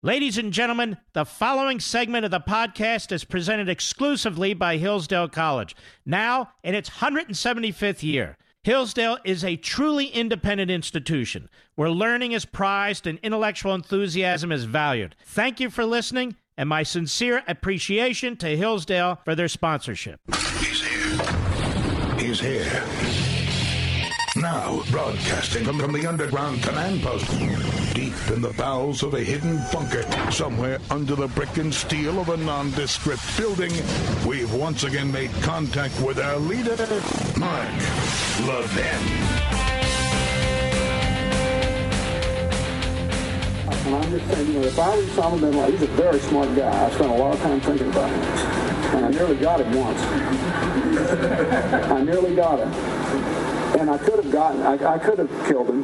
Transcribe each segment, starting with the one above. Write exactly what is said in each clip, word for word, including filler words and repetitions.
Ladies and gentlemen, the following segment of the podcast is presented exclusively by Hillsdale College, now in its one hundred seventy-fifth year. Hillsdale is a truly independent institution where learning is prized and intellectual enthusiasm is valued. Thank you for listening, and my sincere appreciation to Hillsdale for their sponsorship. He's here. He's here. Now, broadcasting from, from the underground command post, deep in the bowels of a hidden bunker, somewhere under the brick and steel of a nondescript building, we've once again made contact with our leader, Mark Levin. And I'm just saying, you know, if I was Osama bin Laden, he's a very smart guy. I spent a lot of time thinking about him. And I nearly got him once. I nearly got him. And I could have gotten, I, I could have killed him.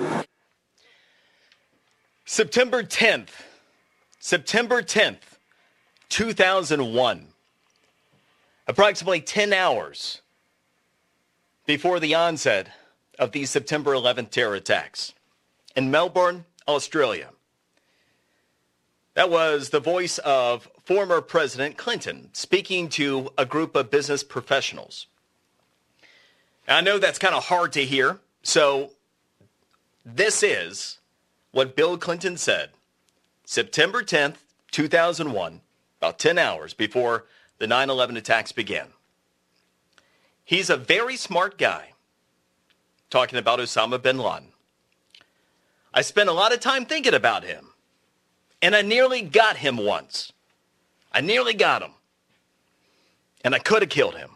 September tenth, September tenth, two thousand one, approximately ten hours before the onset of the September eleventh terror attacks in Melbourne, Australia. That was the voice of former President Clinton speaking to a group of business professionals. I know that's kind of hard to hear, so this is what Bill Clinton said September tenth, two thousand one, about ten hours before the nine eleven attacks began. He's a very smart guy, talking about Osama bin Laden. I spent a lot of time thinking about him, and I nearly got him once. I nearly got him, and I could have killed him.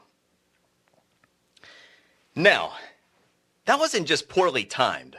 Now, that wasn't just poorly timed.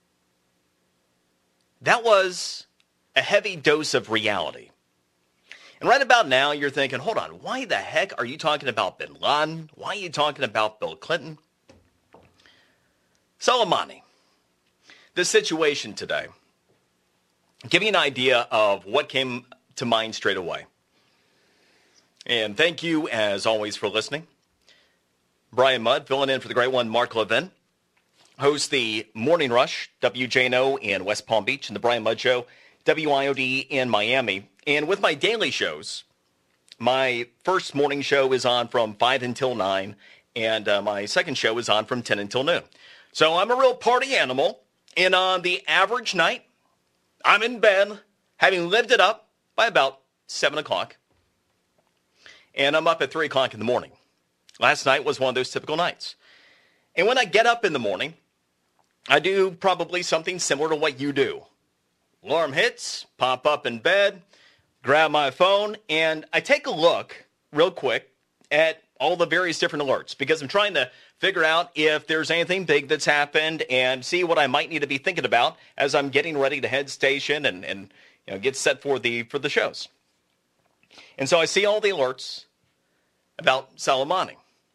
That was a heavy dose of reality. And right about now, you're thinking, hold on, why the heck are you talking about bin Laden? Why are you talking about Bill Clinton? Soleimani, the situation today. Give you an idea of what came to mind straight away. And thank you, as always, for listening. Brian Mudd, filling in for the great one, Mark Levin, hosts the Morning Rush, W J N O in West Palm Beach, and the Brian Mudd Show, W I O D in Miami. And with my daily shows, my first morning show is on from five until nine, and uh, my second show is on from ten until noon. So I'm a real party animal, and on the average night, I'm in bed, having lived it up by about seven o'clock, and I'm up at three o'clock in the morning. Last night was one of those typical nights. And when I get up in the morning, I do probably something similar to what you do. Alarm hits, pop up in bed, grab my phone, and I take a look real quick at all the various different alerts because I'm trying to figure out if there's anything big that's happened and see what I might need to be thinking about as I'm getting ready to head station and, and you know, get set for the for the shows. And so I see all the alerts about Soleimani.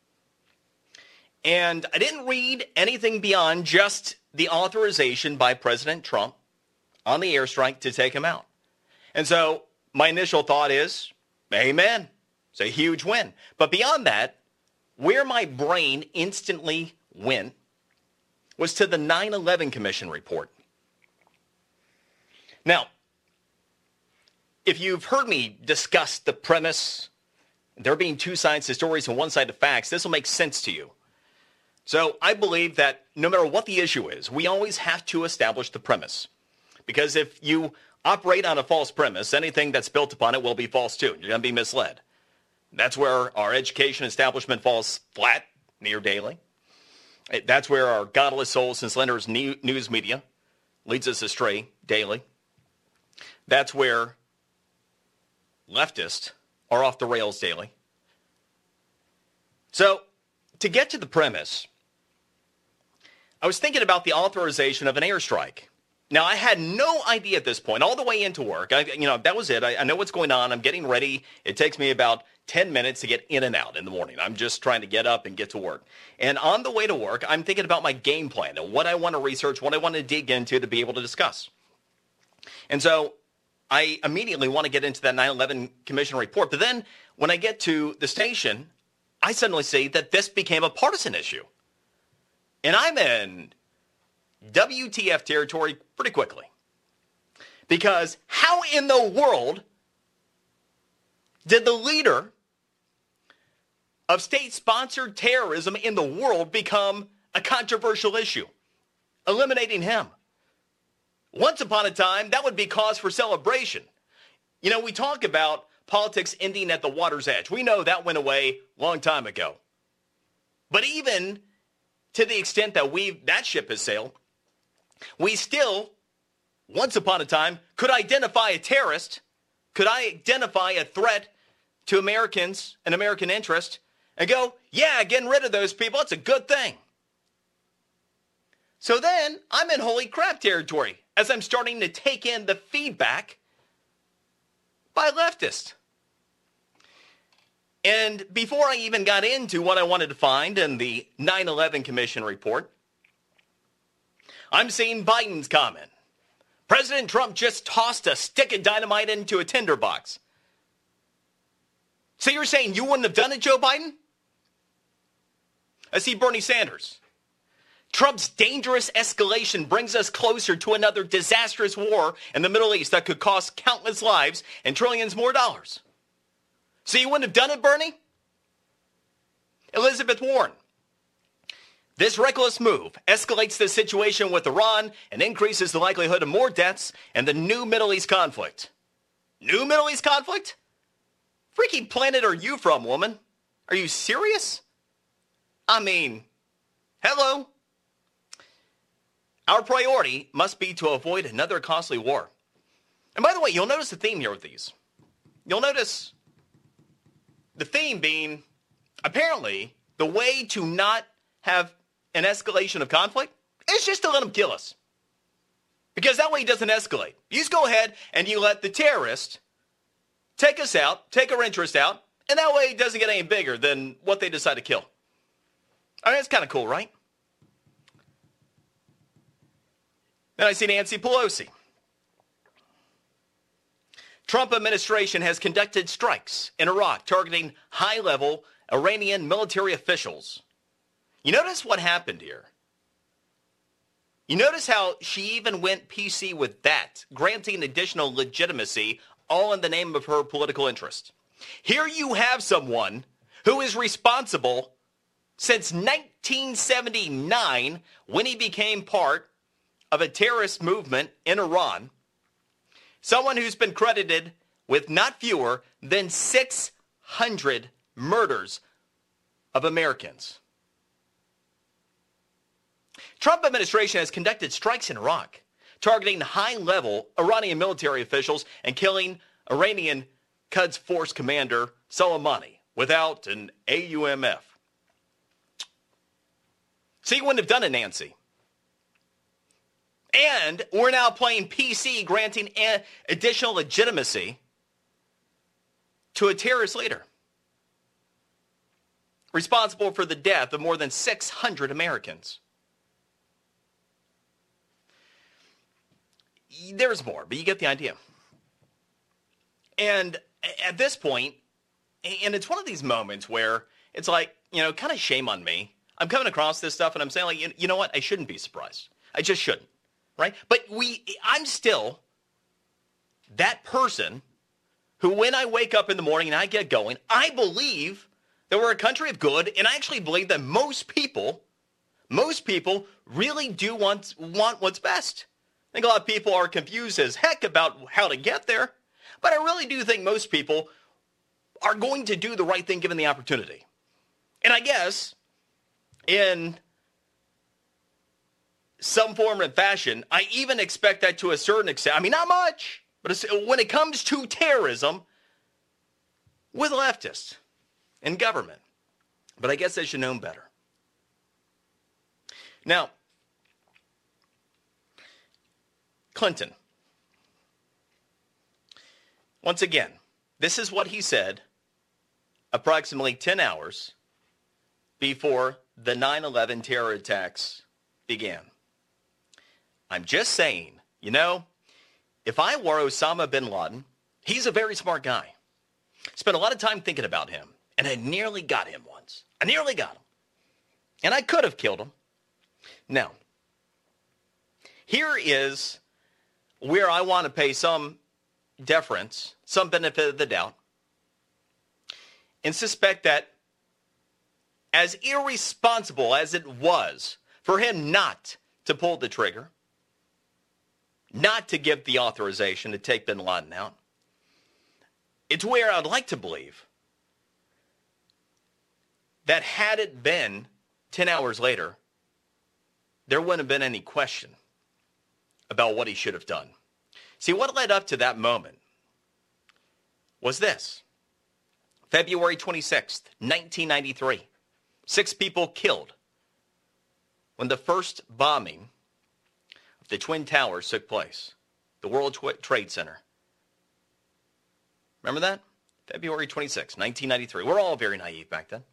And I didn't read anything beyond just the authorization by President Trump on the airstrike to take him out. And so my initial thought is, amen. It's a huge win. But beyond that, where my brain instantly went was to the nine eleven Commission report. Now, if you've heard me discuss the premise, there being two sides to stories and one side to facts, this will make sense to you. So I believe that no matter what the issue is, we always have to establish the premise. Because if you operate on a false premise, anything that's built upon it will be false too. You're going to be misled. That's where our education establishment falls flat near daily. That's where our godless souls and slanderous news media leads us astray daily. That's where leftists are off the rails daily. So to get to the premise, I was thinking about the authorization of an airstrike. Now, I had no idea at this point, all the way into work. I, you know, that was it. I, I know what's going on. I'm getting ready. It takes me about ten minutes to get in and out in the morning. I'm just trying to get up and get to work. And on the way to work, I'm thinking about my game plan and what I want to research, what I want to dig into to be able to discuss. And so I immediately want to get into that nine eleven Commission report. But then when I get to the station, I suddenly see that this became a partisan issue. And I'm in W T F territory pretty quickly. Because how in the world did the leader of state-sponsored terrorism in the world become a controversial issue? Eliminating him. Once upon a time, that would be cause for celebration. You know, we talk about politics ending at the water's edge. We know that went away a long time ago. But even to the extent that we that ship has sailed, we still, once upon a time, could identify a terrorist, could identify a threat to Americans and American interest, and go, yeah, getting rid of those people, it's a good thing. So then I'm in holy crap territory as I'm starting to take in the feedback by leftists. And before I even got into what I wanted to find in the nine eleven Commission report, I'm seeing Biden's comment. President Trump just tossed a stick of dynamite into a tinderbox. So you're saying you wouldn't have done it, Joe Biden? I see Bernie Sanders. Trump's dangerous escalation brings us closer to another disastrous war in the Middle East that could cost countless lives and trillions more dollars. So you wouldn't have done it, Bernie? Elizabeth Warren. This reckless move escalates the situation with Iran and increases the likelihood of more deaths and the new Middle East conflict. New Middle East conflict? Freaky planet are you from, woman? Are you serious? I mean, hello? Our priority must be to avoid another costly war. And by the way, you'll notice the theme here with these. You'll notice the theme being, apparently, the way to not have an escalation of conflict is just to let them kill us. Because that way it doesn't escalate. You just go ahead and you let the terrorist take us out, take our interest out, and that way it doesn't get any bigger than what they decide to kill. I mean, that's kind of cool, right? Then I see Nancy Pelosi. Trump administration has conducted strikes in Iraq targeting high-level Iranian military officials. You notice what happened here? You notice how she even went P C with that, granting additional legitimacy, all in the name of her political interest. Here you have someone who is responsible since nineteen seventy-nine, when he became part of a terrorist movement in Iran, someone who's been credited with not fewer than six hundred murders of Americans. Trump administration has conducted strikes in Iraq, targeting high-level Iranian military officials and killing Iranian Quds Force commander Soleimani without an A U M F. So you wouldn't have done it, Nancy. And we're now playing P C, granting additional legitimacy to a terrorist leader responsible for the death of more than six hundred Americans. There's more, but you get the idea. And at this point, and it's one of these moments where it's like, you know, kind of shame on me. I'm coming across this stuff and I'm saying, like, you know what? I shouldn't be surprised. I just shouldn't. Right? But we, I'm still that person who, when I wake up in the morning and I get going, I believe that we're a country of good, and I actually believe that most people, most people really do want, want what's best. I think a lot of people are confused as heck about how to get there, but I really do think most people are going to do the right thing given the opportunity. And I guess in some form and fashion, I even expect that to a certain extent. I mean, not much, but it's, when it comes to terrorism with leftists in government. But I guess they should know better. Now, Clinton. Once again, this is what he said approximately ten hours before the nine eleven terror attacks began. I'm just saying, you know, if I were Osama bin Laden, he's a very smart guy. Spent a lot of time thinking about him, and I nearly got him once. I nearly got him. And I could have killed him. Now, here is where I want to pay some deference, some benefit of the doubt, and suspect that as irresponsible as it was for him not to pull the trigger, not to give the authorization to take bin Laden out, it's where I'd like to believe that had it been ten hours later, there wouldn't have been any question about what he should have done. See, what led up to that moment was this. February twenty-sixth, nineteen ninety-three. Six people killed when the first bombing of the Twin Towers took place, the World Trade Center. Remember that? February twenty-sixth, nineteen ninety-three. We're all very naive back then.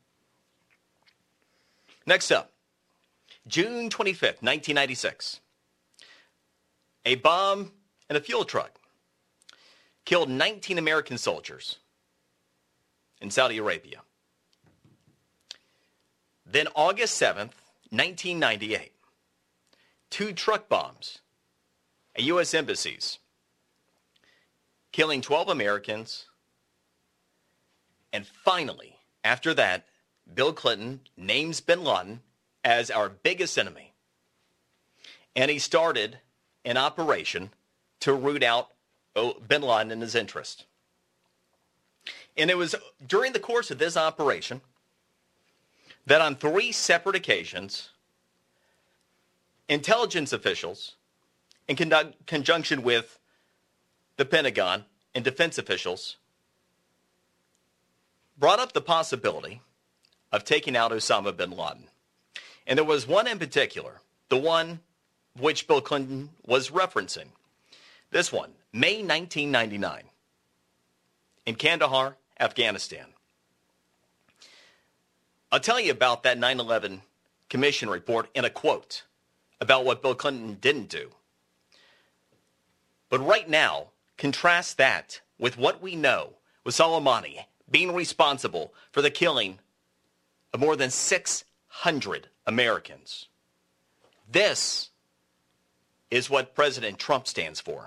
Next up, June twenty-fifth, nineteen ninety-six. A bomb in a fuel truck killed nineteen American soldiers in Saudi Arabia. Then August seventh, nineteen ninety-eight. Two truck bombs at U S embassies, killing twelve Americans. And finally, after that, Bill Clinton names bin Laden as our biggest enemy. And he started an operation to root out bin Laden and his interest. And it was during the course of this operation that on three separate occasions, intelligence officials, in con- conjunction with the Pentagon and defense officials, brought up the possibility of taking out Osama bin Laden. And there was one in particular, the one which Bill Clinton was referencing. This one, May nineteen ninety-nine, in Kandahar, Afghanistan. I'll tell you about that nine eleven Commission report in a quote about what Bill Clinton didn't do. But right now, contrast that with what we know with Soleimani being responsible for the killing of more than six hundred Americans. This is what President Trump stands for.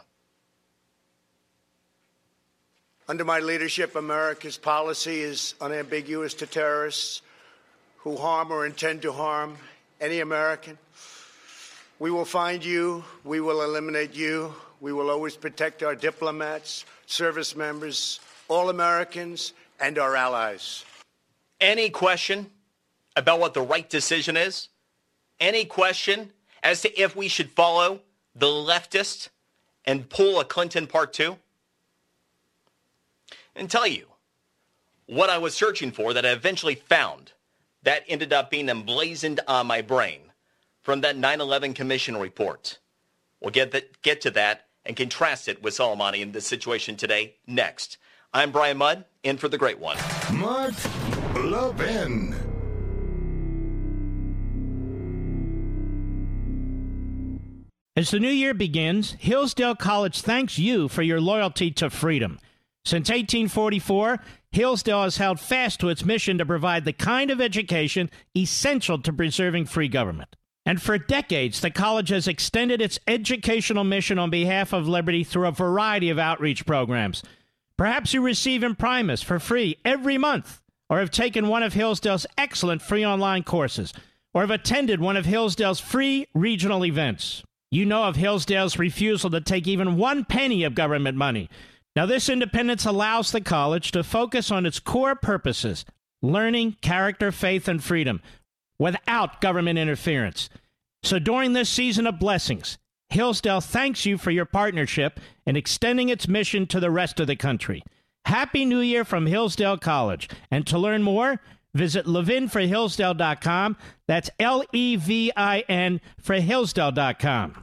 Under my leadership, America's policy is unambiguous to terrorists who harm or intend to harm any American. We will find you. We will eliminate you. We will always protect our diplomats, service members, all Americans, and our allies. Any question about what the right decision is? Any question as to if we should follow the leftist and pull a Clinton part two? And tell you what I was searching for that I eventually found that ended up being emblazoned on my brain from that nine eleven Commission report. We'll get, that, get to that and contrast it with Soleimani in this situation today next. I'm Brian Mudd, in for the great one. Mark Levin. As the new year begins, Hillsdale College thanks you for your loyalty to freedom. Since eighteen forty-four, Hillsdale has held fast to its mission to provide the kind of education essential to preserving free government. And for decades, the college has extended its educational mission on behalf of liberty through a variety of outreach programs. Perhaps you receive Imprimis for free every month, or have taken one of Hillsdale's excellent free online courses, or have attended one of Hillsdale's free regional events. You know of Hillsdale's refusal to take even one penny of government money. Now, this independence allows the college to focus on its core purposes, learning, character, faith, and freedom, without government interference. So during this season of blessings, Hillsdale thanks you for your partnership in extending its mission to the rest of the country. Happy New Year from Hillsdale College. And to learn more, visit levin for hillsdale dot com. That's L E V I N for hillsdale dot com.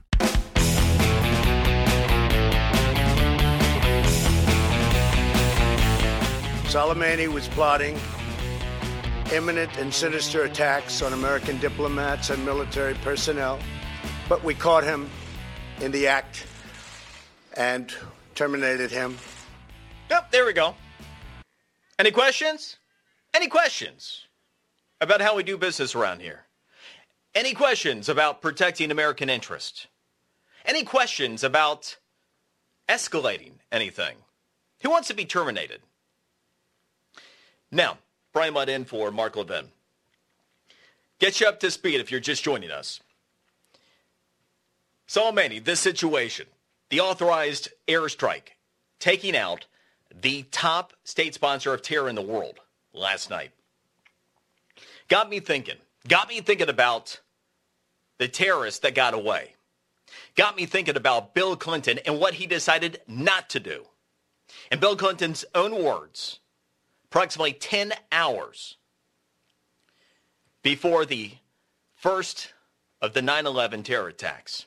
Soleimani was plotting imminent and sinister attacks on American diplomats and military personnel, but we caught him in the act and terminated him. Yep, there we go. Any questions? Any questions about how we do business around here? Any questions about protecting American interest? Any questions about escalating anything. Who wants to be terminated? Now, Brian Mudd in for Mark Levin. Get you up to speed if you're just joining us. Soleimani, this situation, the authorized airstrike, taking out the top state sponsor of terror in the world last night, got me thinking. Got me thinking about the terrorists that got away. Got me thinking about Bill Clinton and what he decided not to do. In Bill Clinton's own words, approximately ten hours before the first of the nine eleven terror attacks,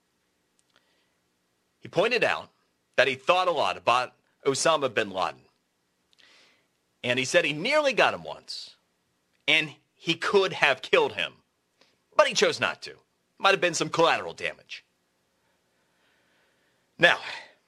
he pointed out that he thought a lot about Osama bin Laden. And he said he nearly got him once. And he could have killed him. But he chose not to. Might have been some collateral damage. Now,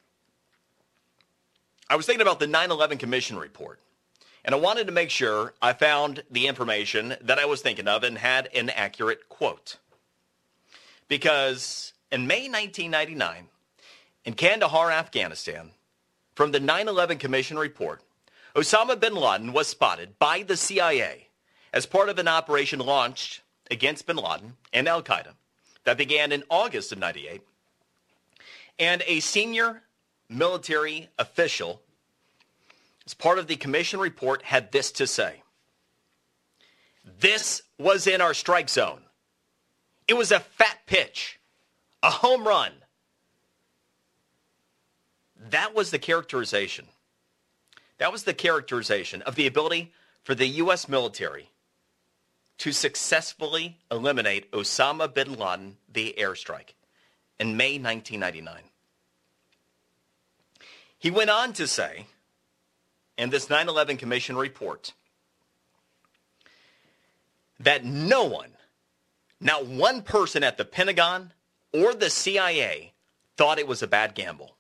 I was thinking about the nine eleven Commission report. And I wanted to make sure I found the information that I was thinking of and had an accurate quote. Because in May nineteen ninety-nine, in Kandahar, Afghanistan, from the nine eleven Commission report, Osama bin Laden was spotted by the C I A as part of an operation launched against bin Laden and al-Qaeda that began in August of ninety-eight. And a senior military official, as part of the commission report, had this to say. This was in our strike zone. It was a fat pitch, a home run. That was the characterization. That was the characterization of the ability for the U S military to successfully eliminate Osama bin Laden, the airstrike, in May nineteen ninety-nine. He went on to say, in this nine eleven Commission report, that no one, not one person at the Pentagon or the C I A thought it was a bad gamble.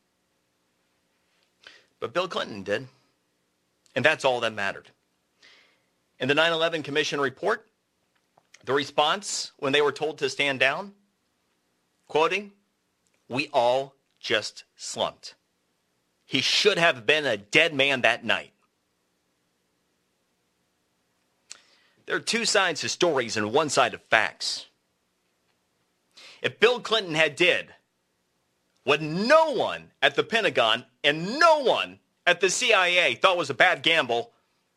But Bill Clinton did. And that's all that mattered. In the nine eleven Commission report, the response when they were told to stand down, quoting, "We all just slumped. He should have been a dead man that night." There are two sides to stories and one side of facts. If Bill Clinton had did what no one at the Pentagon and no one at the C I A thought was a bad gamble,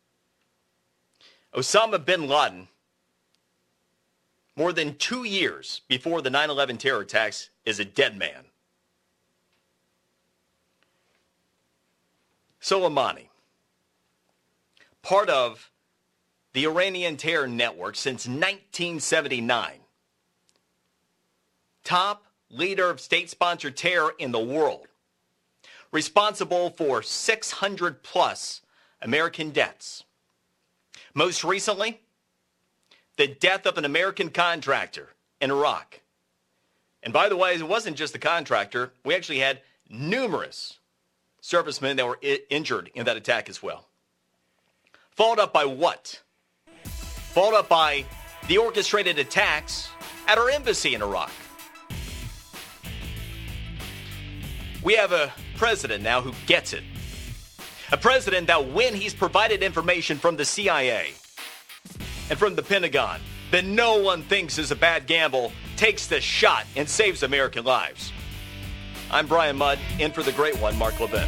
Osama bin Laden, more than two years before the nine eleven terror attacks, is a dead man. Soleimani, part of the Iranian terror network since nineteen seventy-nine, top leader of state-sponsored terror in the world, responsible for six hundred plus American deaths. Most recently, the death of an American contractor in Iraq. And by the way, it wasn't just the contractor. We actually had numerous servicemen that were I- injured in that attack as well. Followed up by what? Followed up by the orchestrated attacks at our embassy in Iraq. We have a president now who gets it. A president that when he's provided information from the C I A and from the Pentagon that no one thinks is a bad gamble, takes the shot and saves American lives. I'm Brian Mudd, in for the great one, Mark Levin.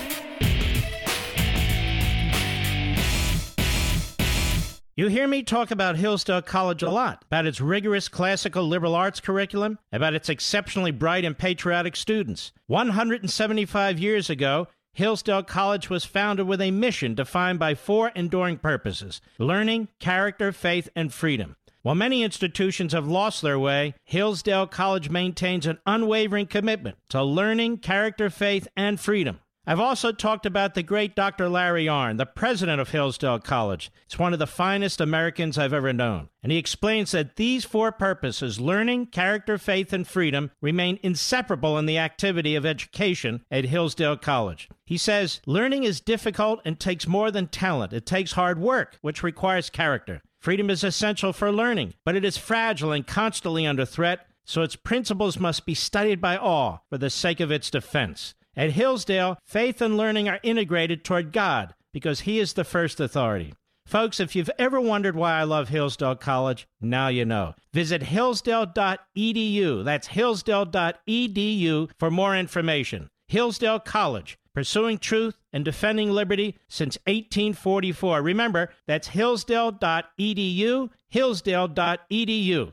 You hear me talk about Hillsdale College a lot, about its rigorous classical liberal arts curriculum, about its exceptionally bright and patriotic students. one hundred seventy-five years ago, Hillsdale College was founded with a mission defined by four enduring purposes: learning, character, faith, and freedom. While many institutions have lost their way, Hillsdale College maintains an unwavering commitment to learning, character, faith, and freedom. I've also talked about the great Doctor Larry Arnn, the president of Hillsdale College. He's one of the finest Americans I've ever known. And he explains that these four purposes, learning, character, faith, and freedom, remain inseparable in the activity of education at Hillsdale College. He says, learning is difficult and takes more than talent. It takes hard work, which requires character. Freedom is essential for learning, but it is fragile and constantly under threat, so its principles must be studied by all for the sake of its defense. At Hillsdale, faith and learning are integrated toward God because He is the first authority. Folks, if you've ever wondered why I love Hillsdale College, now you know. Visit hillsdale dot e d u. That's hillsdale dot e d u for more information. Hillsdale College, pursuing truth and defending liberty since eighteen forty-four. Remember, that's hillsdale dot e d u, hillsdale dot e d u.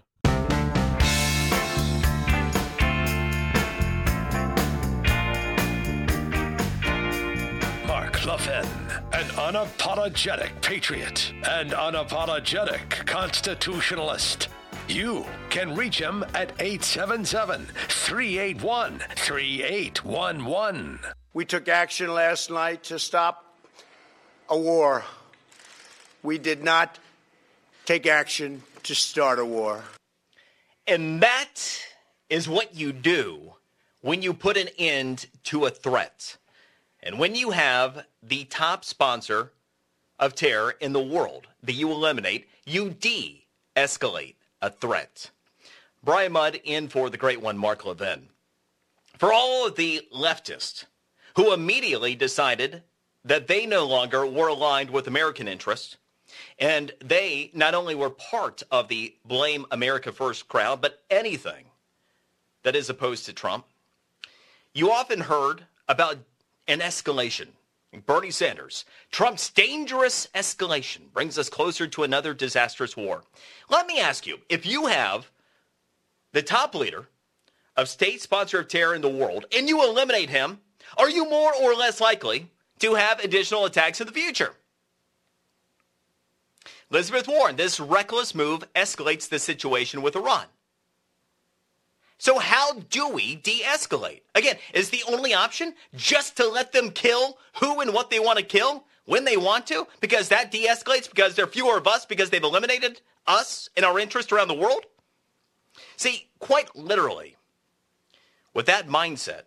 Mark Levin, an unapologetic patriot and unapologetic constitutionalist. You can reach him at eight seven seven, three eight one, three eight one one. We took action last night to stop a war. We did not take action to start a war. And that is what you do when you put an end to a threat. And when you have the top sponsor of terror in the world that you eliminate, you de-escalate a threat. Brian Mudd in for the great one, Mark Levin. For all of the leftists who immediately decided that they no longer were aligned with American interests, and they not only were part of the Blame America First crowd, but anything that is opposed to Trump, you often heard about an escalation. Bernie Sanders, Trump's dangerous escalation brings us closer to another disastrous war. Let me ask you, if you have the top leader of state sponsor of terror in the world and you eliminate him, are you more or less likely to have additional attacks in the future? Elizabeth Warren, this reckless move escalates the situation with Iran. So how do we de-escalate? Again, is the only option just to let them kill who and what they want to kill when they want to? Because that de-escalates because there are fewer of us because they've eliminated us and our interest around the world? See, quite literally, with that mindset,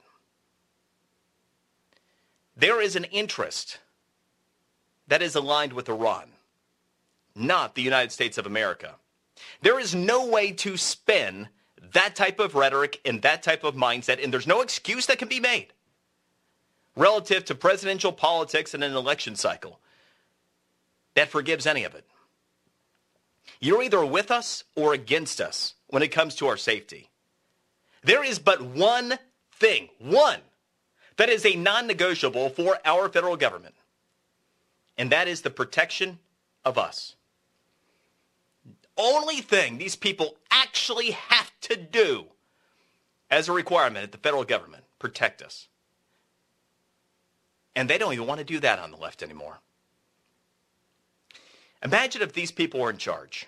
there is an interest that is aligned with Iran, not the United States of America. There is no way to spin that type of rhetoric and that type of mindset, and there's no excuse that can be made relative to presidential politics and an election cycle that forgives any of it. You're either with us or against us when it comes to our safety. There is but one thing, one, that is a non-negotiable for our federal government, and that is the protection of us. Only thing these people actually have to do as a requirement at the federal government, protect us. And they don't even want to do that on the left anymore. Imagine if these people were in charge.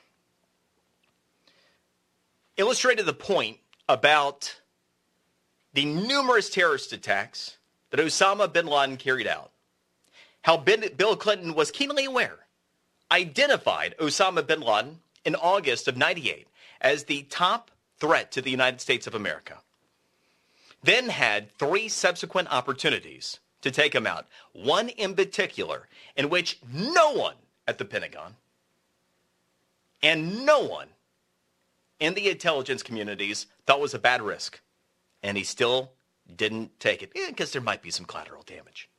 Illustrated the point about the numerous terrorist attacks that Osama bin Laden carried out. How Bill Clinton was keenly aware, identified Osama bin Laden in August of ninety-eight as the top threat to the United States of America. Then had three subsequent opportunities to take him out. One in particular in which no one at the Pentagon and no one in the intelligence communities thought was a bad risk. And he still didn't take it because there might be some collateral damage.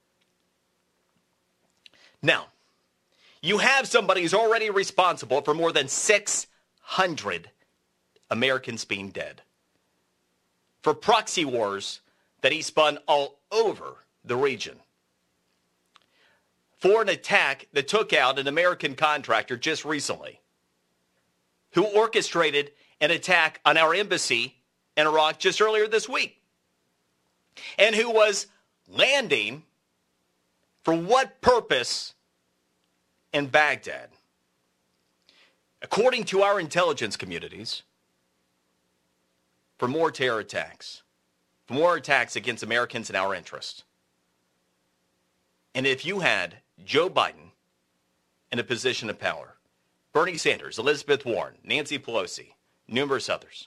Now, you have somebody who's already responsible for more than six hundred Americans being dead. For proxy wars that he spun all over the region. For an attack that took out an American contractor just recently, who orchestrated an attack on our embassy in Iraq just earlier this week, and who was landing for what purpose in Baghdad. According to our intelligence communities, for more terror attacks, for more attacks against Americans in our interest. And if you had Joe Biden in a position of power, Bernie Sanders, Elizabeth Warren, Nancy Pelosi, numerous others,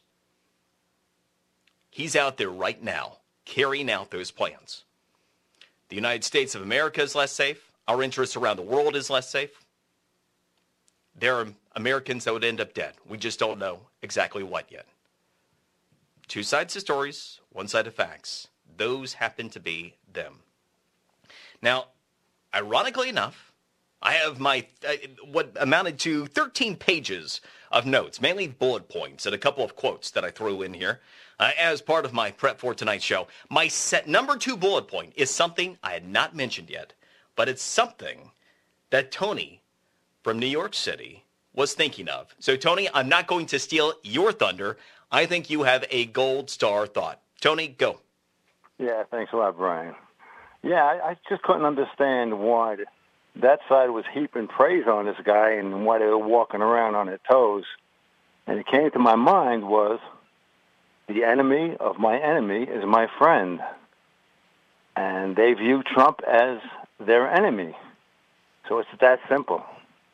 he's out there right now carrying out those plans. The United States of America is less safe. Our interests around the world is less safe. There are Americans that would end up dead. We just don't know exactly what yet. Two sides of stories, one side of facts. those happen to be them. Now, ironically enough, I have my uh, what amounted to thirteen pages of notes, mainly bullet points and a couple of quotes that I threw in here uh, as part of my prep for tonight's show. My set number two bullet point is something I had not mentioned yet, but it's something that Tony from New York City was thinking of. So, Tony, I'm not going to steal your thunder. I think you have a gold star thought. Tony, go. Yeah, thanks a lot, Brian. Yeah, I, I just couldn't understand why that side was heaping praise on this guy and why they were walking around on their toes. And it came to my mind was, the enemy of my enemy is my friend. And they view Trump as their enemy. So it's that simple.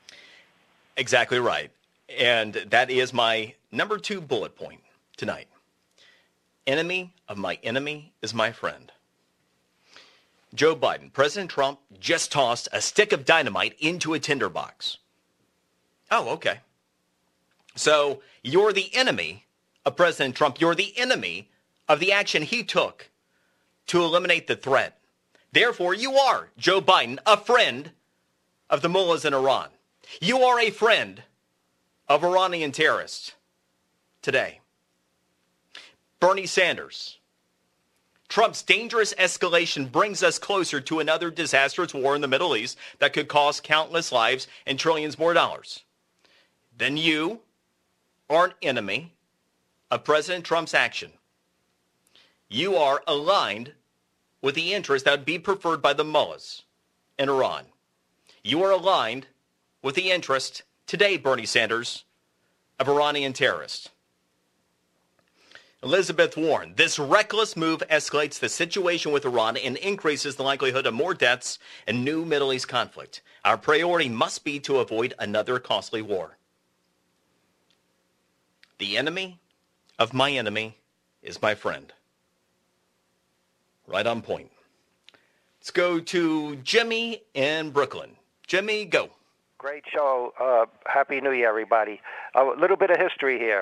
Exactly right. And that is my number two bullet point tonight. Enemy of my enemy is my friend. Joe Biden, President Trump just tossed a stick of dynamite into a tinderbox. Oh, okay. So you're the enemy of President Trump. You're the enemy of the action he took to eliminate the threat. Therefore, you are, Joe Biden, a friend of the mullahs in Iran. You are a friend of Iranian terrorists today. Bernie Sanders. Trump's dangerous escalation brings us closer to another disastrous war in the Middle East that could cost countless lives and trillions more dollars. Then you are an enemy of President Trump's action. You are aligned with the interests that would be preferred by the mullahs in Iran. You are aligned with the interest today, Bernie Sanders, of Iranian terrorists. Elizabeth Warren, this reckless move escalates the situation with Iran and increases the likelihood of more deaths and new Middle East conflict. Our priority must be to avoid another costly war. The enemy of my enemy is my friend. Right on point. Let's go to Jimmy in Brooklyn. Jimmy, go. Great show. Uh, Happy New Year, everybody. A little bit of history here.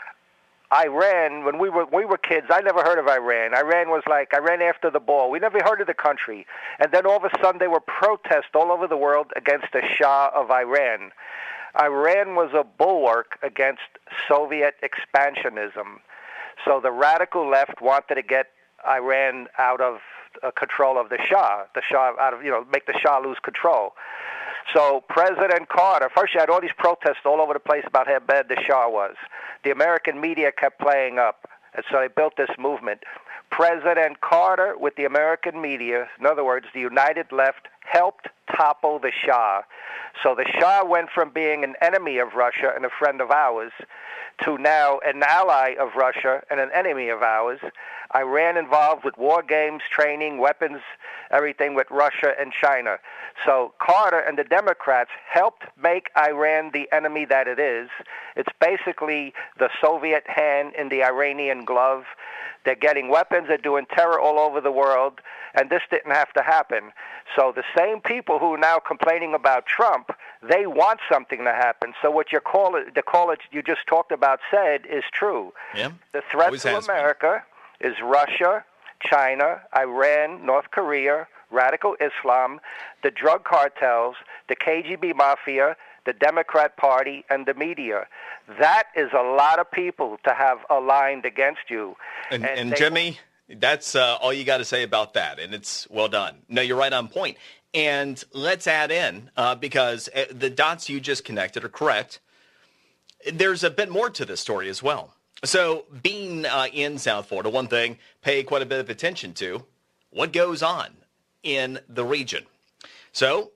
Iran, when we were when we were kids, I never heard of Iran. Iran was like, I ran after the ball. We never heard of the country. And then all of a sudden there were protests all over the world against the Shah of Iran. Iran was a bulwark against Soviet expansionism. So the radical left wanted to get Iran out of uh, control of the Shah, the Shah out of, you know, make the Shah lose control. So President Carter, first you had all these protests all over the place about how bad the Shah was. The American media kept playing up, and so they built this movement. President Carter, with the American media, in other words, the United Left, helped topple the Shah. So the Shah went from being an enemy of Russia and a friend of ours to now an ally of Russia and an enemy of ours. Iran involved with war games, training, weapons, everything with Russia and China. So Carter and the Democrats helped make Iran the enemy that it is. It's basically the Soviet hand in the Iranian glove. They're getting weapons, they're doing terror all over the world, and this didn't have to happen. So the same people who are now complaining about Trump, they want something to happen. So what your caller, the caller you just talked about said is true. Yeah. The threat Always to America been. is Russia, China, Iran, North Korea, radical Islam, the drug cartels, the K G B mafia, the Democrat Party, and the media. That is a lot of people to have aligned against you. And, and, and they, Jimmy, that's uh, all you got to say about that, and it's well done. No, you're right on point. And let's add in, uh, because the dots you just connected are correct, there's a bit more to this story as well. So being uh, in South Florida, one thing, pay quite a bit of attention to what goes on in the region. So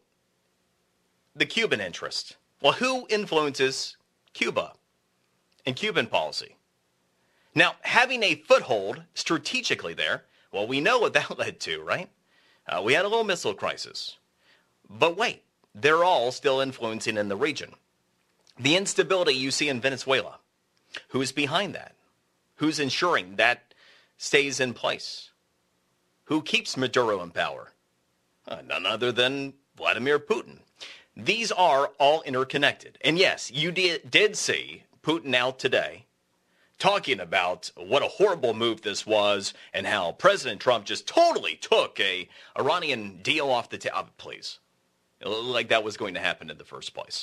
the Cuban interest. Well, who influences Cuba and Cuban policy? Now, having a foothold strategically there, well, we know what that led to, right? Uh, we had a little missile crisis. But wait, they're all still influencing in the region. The instability you see in Venezuela, who's behind that? Who's ensuring that stays in place? Who keeps Maduro in power? Uh, none other than Vladimir Putin. These are all interconnected. And yes, you did, did see Putin out today talking about what a horrible move this was and how President Trump just totally took a Iranian deal off the table. Please. Like that was going to happen in the first place.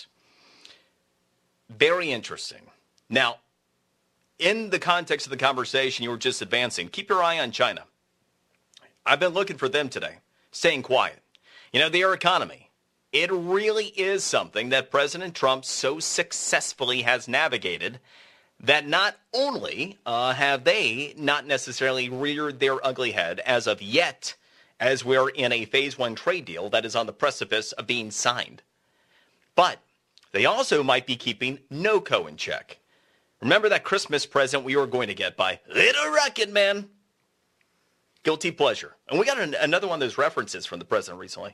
Very interesting. Now, in the context of the conversation you were just advancing, keep your eye on China. I've been looking for them today, staying quiet. You know, their economy, it really is something that President Trump so successfully has navigated that not only uh, have they not necessarily reared their ugly head as of yet, as we're in a phase one trade deal that is on the precipice of being signed, but they also might be keeping NOCO in check. Remember that Christmas present we were going to get by Little Rocket Man? Guilty pleasure. And we got an, another one of those references from the president recently.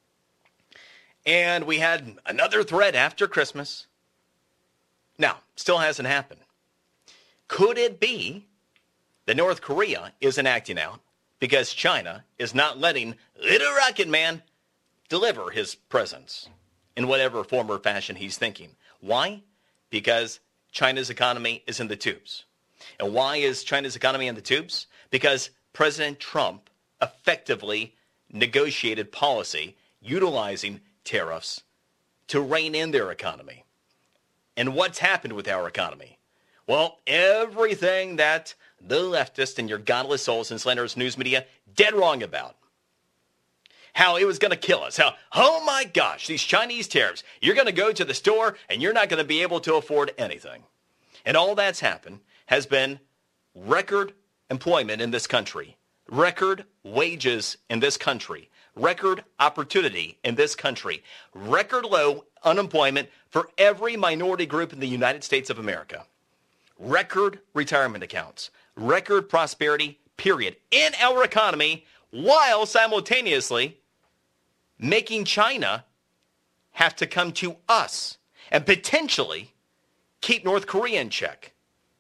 And we had another threat after Christmas. Now, still hasn't happened. Could it be that North Korea isn't acting out because China is not letting Little Rocket Man deliver his presents in whatever form or fashion he's thinking? Why? Because China's economy is in the tubes. And why is China's economy in the tubes? Because President Trump effectively negotiated policy utilizing tariffs to rein in their economy. And what's happened with our economy? Well, everything that the leftists and your godless souls and slanderous news media dead wrong about. How it was going to kill us. How, oh my gosh, these Chinese tariffs. You're going to go to the store and you're not going to be able to afford anything. And all that's happened has been record employment in this country, record wages in this country, record opportunity in this country, record low unemployment for every minority group in the United States of America, record retirement accounts, record prosperity, period, in our economy, while simultaneously making China have to come to us and potentially keep North Korea in check.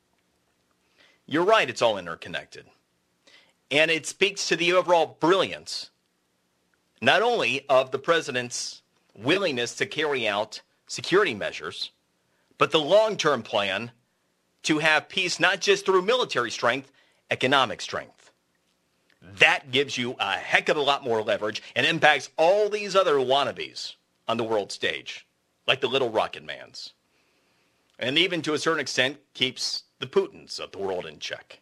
You're right, it's all interconnected. And it speaks to the overall brilliance, not only of the president's willingness to carry out security measures, but the long-term plan to have peace not just through military strength, economic strength. That gives you a heck of a lot more leverage and impacts all these other wannabes on the world stage, like the Little Rocket Mans. And even to a certain extent keeps the Putins of the world in check.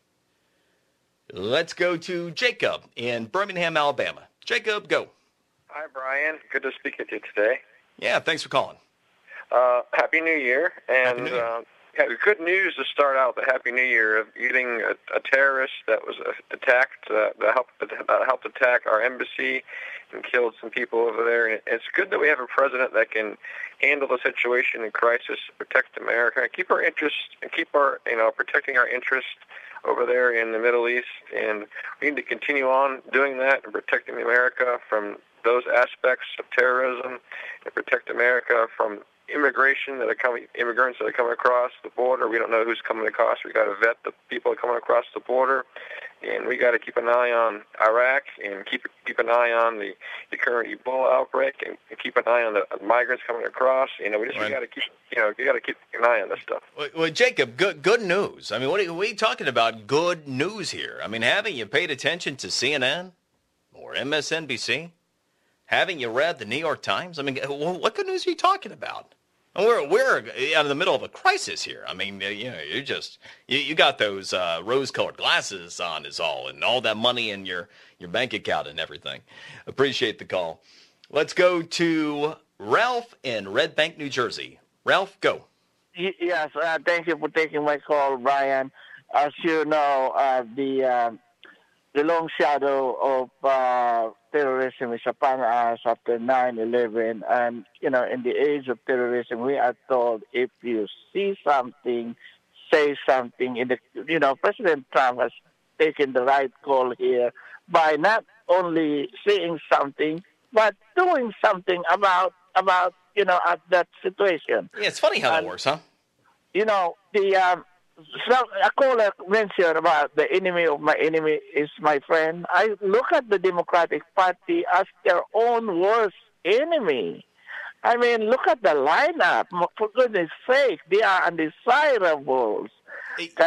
Let's go to Jacob in Birmingham, Alabama. Jacob, go. Hi, Brian. Good to speak with you today. Yeah, thanks for calling. Uh, Happy New Year. And New Year. Uh, yeah, good news to start out the Happy New Year of getting a, a terrorist that was uh, attacked, uh, that, helped, that helped attack our embassy and killed some people over there. And it's good that we have a president that can handle the situation in crisis, protect America, and keep our interests, and keep our, you know, protecting our interests over there in the Middle East. And we need to continue on doing that and protecting America from those aspects of terrorism and protect America from immigration that are coming, immigrants that are coming across the border. We don't know who's coming across. We got to vet the people that are coming across the border, and we got to keep an eye on Iraq and keep keep an eye on the, the current Ebola outbreak and, and keep an eye on the migrants coming across. You know, we just right. we got to keep you know we got to keep an eye on this stuff. Well, well, Jacob, good good news. I mean, what are, what are you talking about? Good news here. I mean, haven't you paid attention to C N N or M S N B C? Haven't you read the New York Times? I mean, what good news are you talking about? And we're we're out of the middle of a crisis here. I mean, you know, you just you, you got those uh, rose-colored glasses on, is all, and all that money in your your bank account and everything. Appreciate the call. Let's go to Ralph in Red Bank, New Jersey. Ralph, go. Yes, uh, thank you for taking my call, Brian. As you know, uh, the uh, the long shadow of uh, terrorism is upon us after nine eleven. And, you know, in the age of terrorism, we are told if you see something, say something. In the, you know, President Trump has taken the right call here by not only saying something, but doing something about, about you know, at that situation. Yeah, it's funny how and, that works, huh? You know, the... Um, So a caller mentioned about the enemy of my enemy is my friend. I look at the Democratic Party as their own worst enemy. I mean, look at the lineup. For goodness sake, they are undesirables. Okay?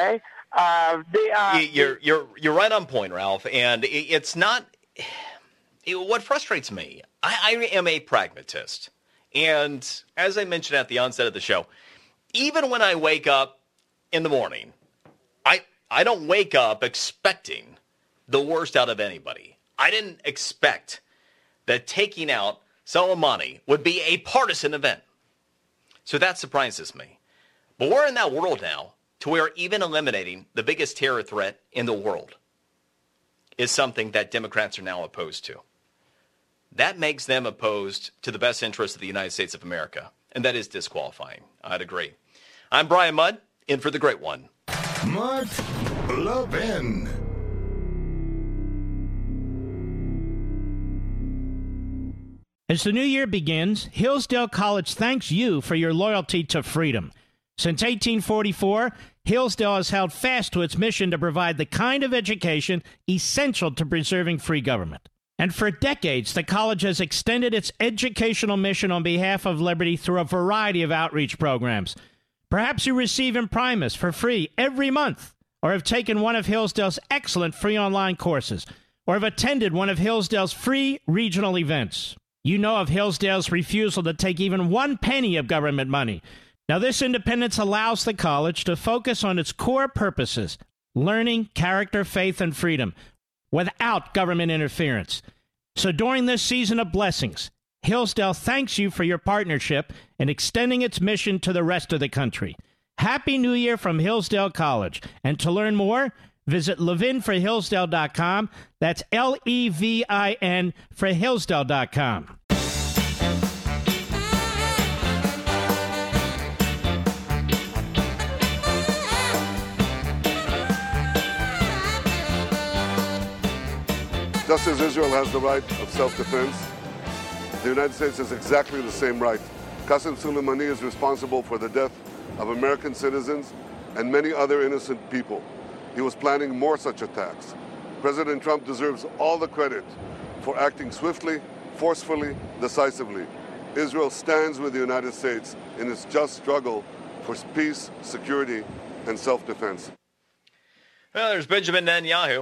Uh, they are. You're you're you're right on point, Ralph. And it's not. It, what frustrates me, I, I am a pragmatist, and as I mentioned at the onset of the show, even when I wake up in the morning, I I don't wake up expecting the worst out of anybody. I didn't expect that taking out Soleimani would be a partisan event. So that surprises me. But we're in that world now to where even eliminating the biggest terror threat in the world is something that Democrats are now opposed to. That makes them opposed to the best interests of the United States of America, and that is disqualifying. I'd agree. I'm Brian Mudd, in for the great one. Mark Levin. As the new year begins, Hillsdale College thanks you for your loyalty to freedom. Since eighteen forty-four, Hillsdale has held fast to its mission to provide the kind of education essential to preserving free government. And for decades, the college has extended its educational mission on behalf of liberty through a variety of outreach programs. Perhaps you receive Imprimis for free every month, or have taken one of Hillsdale's excellent free online courses, or have attended one of Hillsdale's free regional events. You know of Hillsdale's refusal to take even one penny of government money. Now, this independence allows the college to focus on its core purposes, learning, character, faith, and freedom, without government interference. So during this season of blessings, Hillsdale thanks you for your partnership in extending its mission to the rest of the country. Happy New Year from Hillsdale College. And to learn more, visit levin for hillsdale dot com. That's L E V I N for hillsdale dot com. Just as Israel has the right of self-defense, the United States has exactly the same right. Qasem Soleimani is responsible for the death of American citizens and many other innocent people. He was planning more such attacks. President Trump deserves all the credit for acting swiftly, forcefully, decisively. Israel stands with the United States in its just struggle for peace, security, and self-defense. Well, there's Benjamin Netanyahu.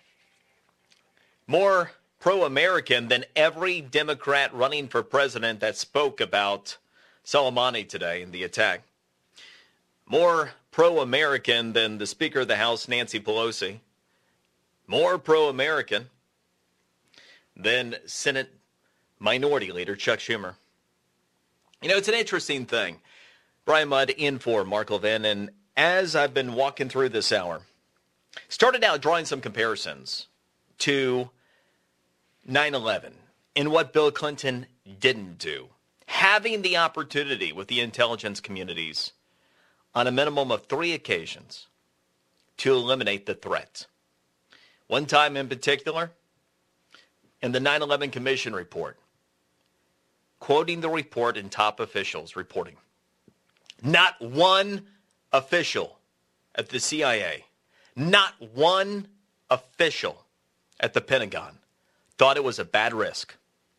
More pro-American than every Democrat running for president that spoke about Soleimani today in the attack. More pro-American than the Speaker of the House, Nancy Pelosi. More pro-American than Senate Minority Leader Chuck Schumer. You know, it's an interesting thing. Brian Mudd in for Mark Levin, and as I've been walking through this hour, started out drawing some comparisons to nine eleven and what Bill Clinton didn't do. Having the opportunity with the intelligence communities on a minimum of three occasions to eliminate the threat. One time in particular, in the nine eleven Commission report, quoting the report and top officials reporting, not one official at the C I A, not one official at the Pentagon thought it was a bad risk.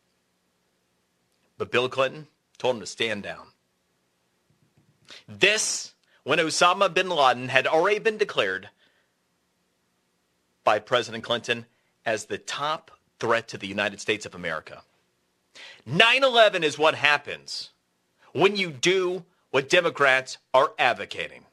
But Bill Clinton told him to stand down. This, when Osama bin Laden had already been declared by President Clinton as the top threat to the United States of America. nine eleven is what happens when you do what Democrats are advocating.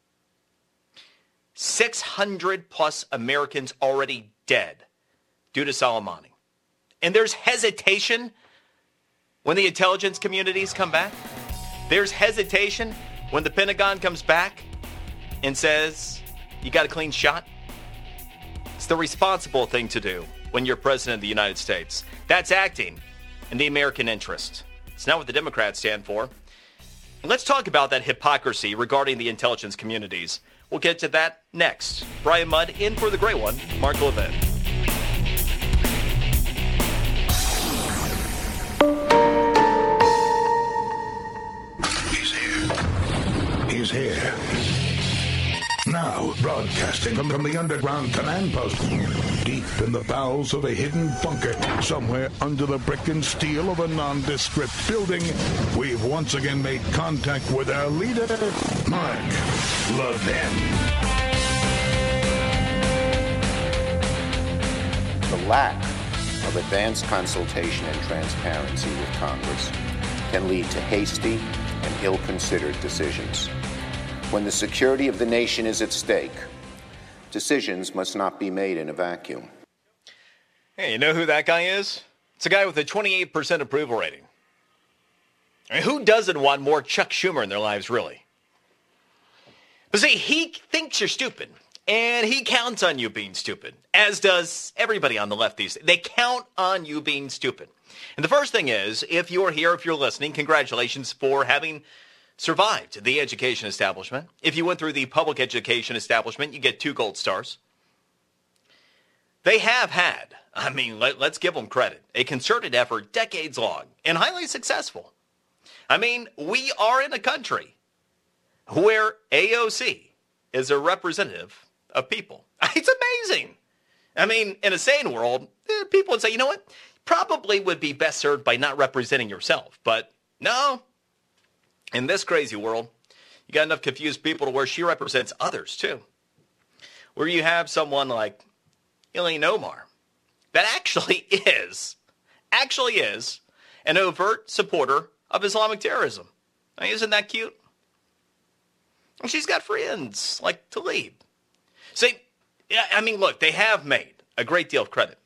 six hundred plus Americans already dead due to Soleimani. And there's hesitation when the intelligence communities come back. There's hesitation when the Pentagon comes back and says, you got a clean shot. It's the responsible thing to do when you're president of the United States. That's acting in the American interest. It's not what the Democrats stand for. And let's talk about that hypocrisy regarding the intelligence communities. We'll get to that next. Brian Mudd in for the great one, Mark Levin. He's here. Now, broadcasting from, from the underground command post, deep in the bowels of a hidden bunker, somewhere under the brick and steel of a nondescript building, we've once again made contact with our leader, Mark Levin. lack of advanced consultation and transparency with Congress can lead to hasty and ill-considered decisions. When the security of the nation is at stake, decisions must not be made in a vacuum. Hey, you know who that guy is? It's a guy with a twenty-eight percent approval rating. I mean, who doesn't want more Chuck Schumer in their lives, really? But see, he thinks you're stupid, and he counts on you being stupid, as does everybody on the left these days. They count on you being stupid. And the first thing is, if you're here, if you're listening, congratulations for having survived the education establishment. If you went through the public education establishment, you get two gold stars. They have had, I mean, let, let's give them credit, a concerted effort, decades long, and highly successful. I mean, we are in a country where A O C is a representative of people. It's amazing. I mean, in a sane world, people would say, you know what, probably would be best served by not representing yourself. But no, in this crazy world, you got enough confused people to where she represents others too. Where you have someone like Ilhan Omar that actually is, actually is an overt supporter of Islamic terrorism. I mean, isn't that cute? And she's got friends like Tlaib. See, I mean, look, they have made a great deal of credit.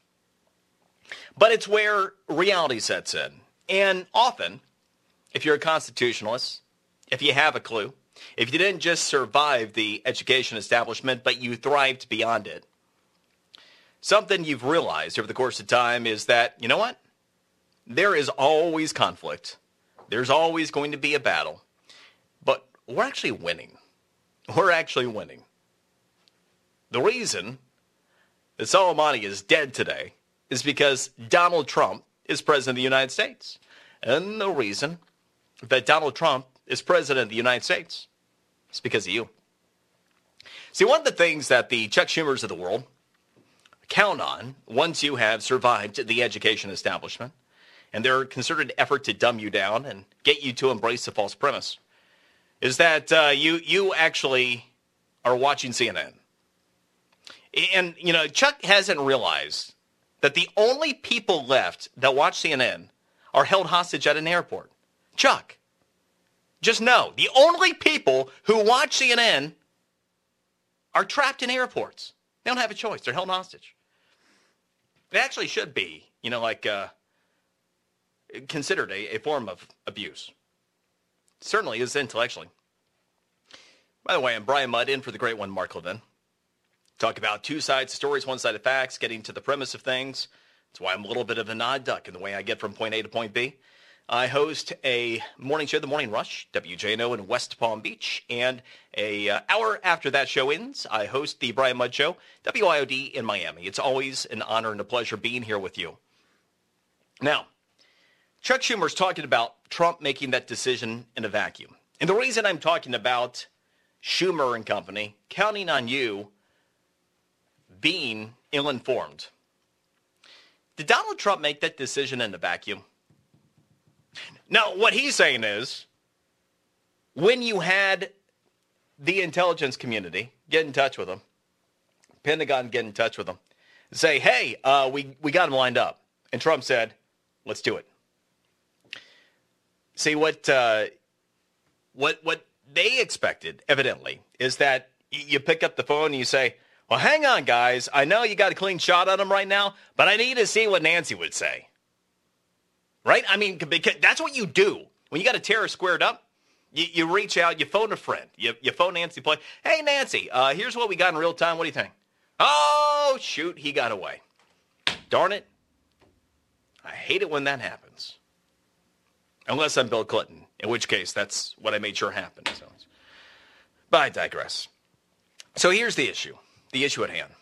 But it's where reality sets in. And often, if you're a constitutionalist, if you have a clue, if you didn't just survive the education establishment, but you thrived beyond it, something you've realized over the course of time is that, you know what? There is always conflict. There's always going to be a battle. But we're actually winning. We're actually winning. The reason that Soleimani is dead today is because Donald Trump is president of the United States. And the reason that Donald Trump is president of the United States is because of you. See, one of the things that the Chuck Schumers of the world count on once you have survived the education establishment and their concerted effort to dumb you down and get you to embrace the false premise is that uh, you you actually are watching C N N. And, you know, Chuck hasn't realized that the only people left that watch C N N are held hostage at an airport. Chuck, just know, the only people who watch C N N are trapped in airports. They don't have a choice. They're held hostage. It actually should be, you know, like uh, considered a, a form of abuse. It certainly is intellectually. By the way, I'm Brian Mudd, in for the great one, Mark Levin. Talk about two sides of stories, one side of facts, getting to the premise of things. That's why I'm a little bit of an odd duck in the way I get from point A to point B. I host a morning show, The Morning Rush, W J N O in West Palm Beach. And a uh, hour after that show ends, I host the Brian Mudd Show, W I O D in Miami. It's always an honor and a pleasure being here with you. Now, Chuck Schumer's talking about Trump making that decision in a vacuum. And the reason I'm talking about Schumer and company counting on you being ill-informed. Did Donald Trump make that decision in a vacuum? No, what he's saying is, when you had the intelligence community get in touch with him, Pentagon get in touch with him, say, hey, uh, we, we got him lined up. And Trump said, let's do it. See, what uh, what what they expected, evidently, is that you pick up the phone and you say, well, hang on, guys. I know you got a clean shot on him right now, but I need to see what Nancy would say. Right? I mean, because that's what you do. When you got a terrorist squared up, you, you reach out, you phone a friend. You, you phone Nancy Pelosi. Hey, Nancy, uh, here's what we got in real time. What do you think? Oh, shoot, he got away. Darn it. I hate it when that happens. Unless I'm Bill Clinton, in which case that's what I made sure happened. So, but I digress. So here's the issue, the issue at hand.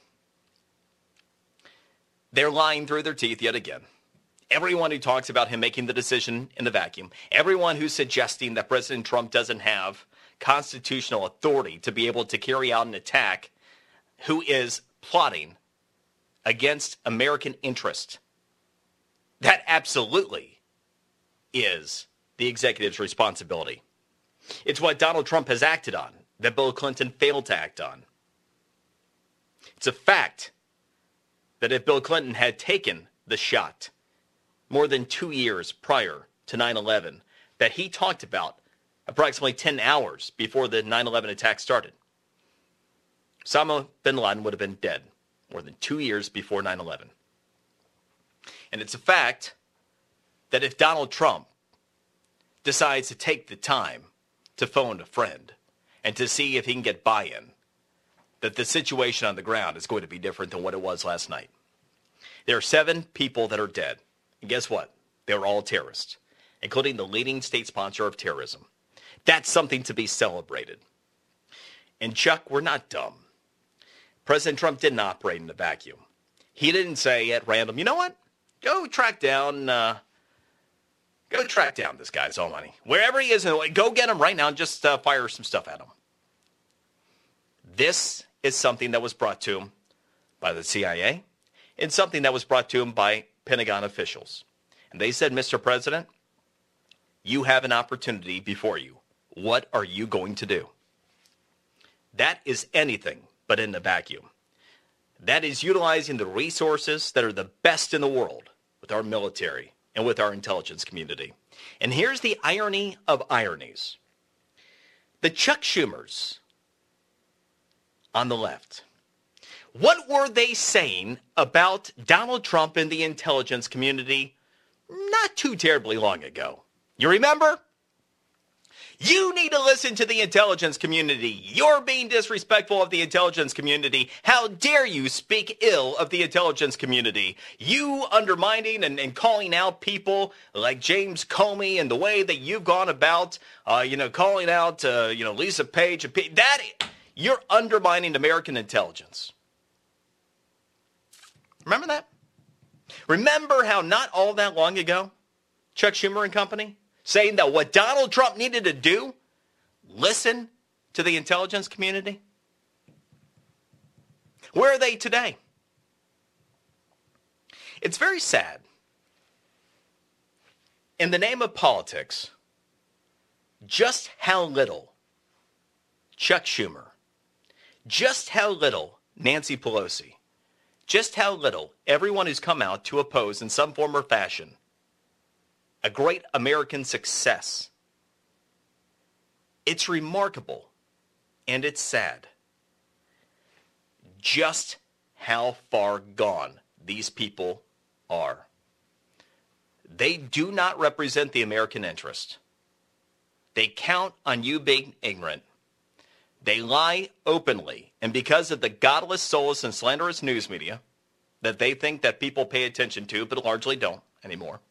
They're lying through their teeth yet again. Everyone who talks about him making the decision in a vacuum, everyone who's suggesting that President Trump doesn't have constitutional authority to be able to carry out an attack, who is plotting against American interest, that absolutely is the executive's responsibility. It's what Donald Trump has acted on that Bill Clinton failed to act on. It's a fact that if Bill Clinton had taken the shot more than two years prior to nine eleven that he talked about approximately ten hours before the nine eleven attack started, Osama bin Laden would have been dead more than two years before nine eleven. And it's a fact that if Donald Trump decides to take the time to phone a friend and to see if he can get buy-in, that the situation on the ground is going to be different than what it was last night. There are seven people that are dead. And guess what? They're all terrorists, including the leading state sponsor of terrorism. That's something to be celebrated. And Chuck, we're not dumb. President Trump didn't operate in a vacuum. He didn't say at random, you know what? Go track down, uh, go track down this guy's all money. Wherever he is, go get him right now and just uh, fire some stuff at him. This is something that was brought to him by the C I A and something that was brought to him by Pentagon officials. And they said, Mister President, you have an opportunity before you. What are you going to do? That is anything but in a vacuum. That is utilizing the resources that are the best in the world with our military and with our intelligence community. And here's the irony of ironies. The Chuck Schumers on the left, what were they saying about Donald Trump and the intelligence community not too terribly long ago? You remember? You need to listen to the intelligence community. You're being disrespectful of the intelligence community. How dare you speak ill of the intelligence community? You undermining and, and calling out people like James Comey and the way that you've gone about, uh, you know, calling out, uh, you know, Lisa Page. And P- that you're undermining American intelligence. Remember that? Remember how not all that long ago, Chuck Schumer and company, saying that what Donald Trump needed to do, listen to the intelligence community? Where are they today? It's very sad. In the name of politics, just how little Chuck Schumer, just how little Nancy Pelosi, just how little everyone who's come out to oppose in some form or fashion a great American success. It's remarkable and it's sad just how far gone these people are. They do not represent the American interest. They count on you being ignorant. They lie openly, and because of the godless, soulless, and slanderous news media that they think that people pay attention to, but largely don't anymore,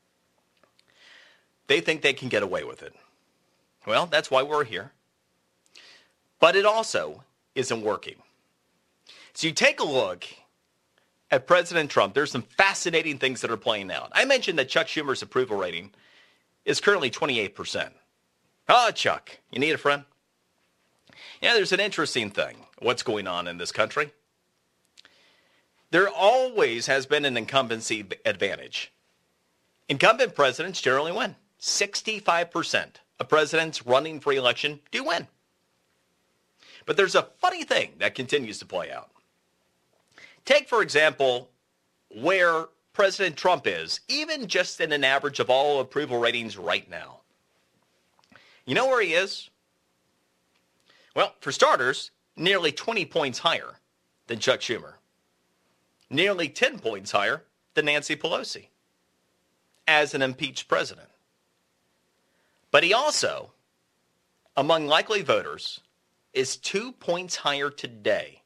they think they can get away with it. Well, that's why we're here. But it also isn't working. So you take a look at President Trump. There's some fascinating things that are playing out. I mentioned that Chuck Schumer's approval rating is currently twenty-eight percent. Oh, Chuck, you need a friend? Yeah, there's an interesting thing. What's going on in this country? There always has been an incumbency advantage. Incumbent presidents generally win. sixty-five percent of presidents running for election do win. But there's a funny thing that continues to play out. Take, for example, where President Trump is, even just in an average of all approval ratings right now. You know where he is? Well, for starters, nearly twenty points higher than Chuck Schumer. Nearly ten points higher than Nancy Pelosi as an impeached president. But he also, among likely voters, is two points higher today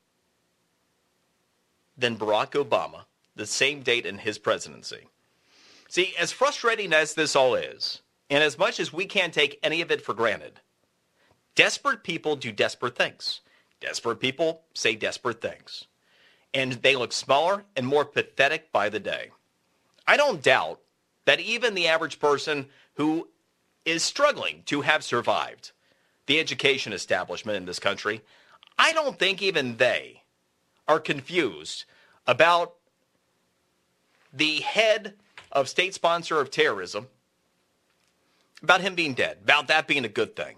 than Barack Obama, the same date in his presidency. See, as frustrating as this all is, and as much as we can't take any of it for granted, desperate people do desperate things. Desperate people say desperate things. And they look smaller and more pathetic by the day. I don't doubt that even the average person who is struggling to have survived the education establishment in this country, I don't think even they are confused about the head of state sponsor of terrorism, about him being dead, about that being a good thing.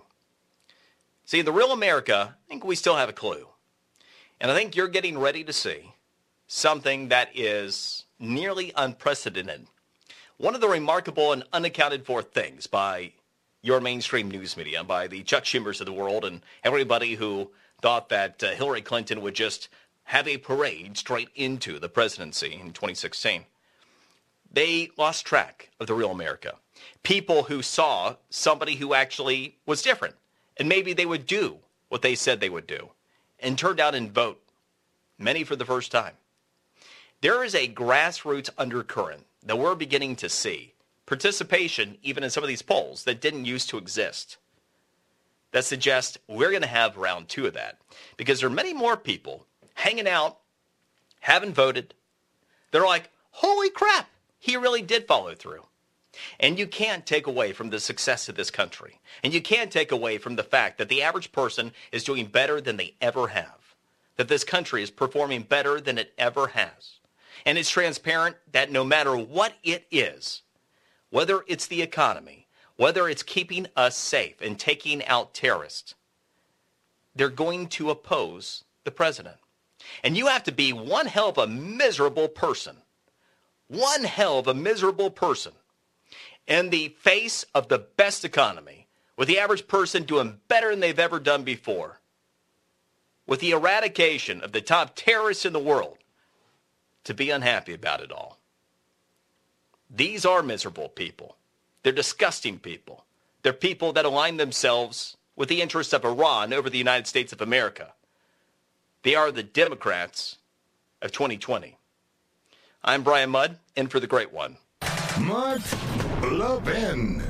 See, in the real America, I think we still have a clue. And I think you're getting ready to see something that is nearly unprecedented. One of the remarkable and unaccounted for things by your mainstream news media, by the Chuck Schumers of the world and everybody who thought that uh, Hillary Clinton would just have a parade straight into the presidency in twenty sixteen. They lost track of the real America. People who saw somebody who actually was different, and maybe they would do what they said they would do, and turned out and vote, many for the first time. There is a grassroots undercurrent that we're beginning to see, participation even in some of these polls that didn't used to exist, that suggests we're going to have round two of that, because there are many more people hanging out, haven't voted. They're like, holy crap, he really did follow through. And you can't take away from the success of this country. And you can't take away from the fact that the average person is doing better than they ever have. That this country is performing better than it ever has. And it's transparent that no matter what it is, whether it's the economy, whether it's keeping us safe and taking out terrorists, they're going to oppose the president. And you have to be one hell of a miserable person, one hell of a miserable person in the face of the best economy, with the average person doing better than they've ever done before, with the eradication of the top terrorists in the world, to be unhappy about it all. These are miserable people. They're disgusting people. They're people that align themselves with the interests of Iran over the United States of America. They are the Democrats of twenty twenty. I'm Brian Mudd, in for the great one. Mark Levin.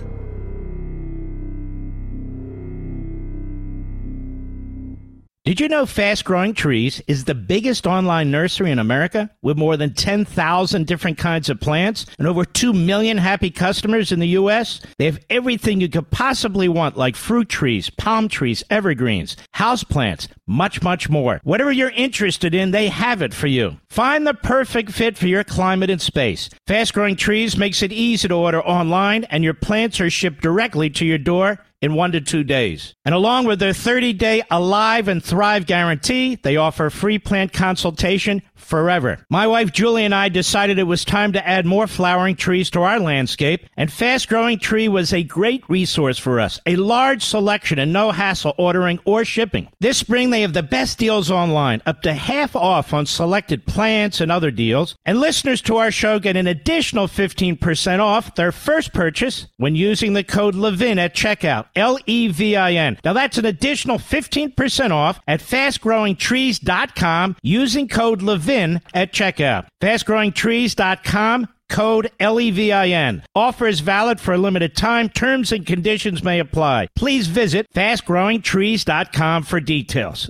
Did you know Fast Growing Trees is the biggest online nursery in America with more than ten thousand different kinds of plants and over two million happy customers in the U S? They have everything you could possibly want, like fruit trees, palm trees, evergreens, houseplants, much, much more. Whatever you're interested in, they have it for you. Find the perfect fit for your climate and space. Fast Growing Trees makes it easy to order online, and your plants are shipped directly to your door in one to two days. And along with their thirty-day Alive and Thrive guarantee, they offer free plant consultation forever. My wife Julie and I decided it was time to add more flowering trees to our landscape, and Fast Growing Tree was a great resource for us. A large selection and no hassle ordering or shipping. This spring they have the best deals online, up to half off on selected plants and other deals. And listeners to our show get an additional fifteen percent off their first purchase when using the code LEVIN at checkout. L E V I N. Now that's an additional fifteen percent off at fast growing trees dot com using code LEVIN at checkout. fast growing trees dot com, code L E V I N. Offer is valid for a limited time. Terms and conditions may apply. Please visit fast growing trees dot com for details.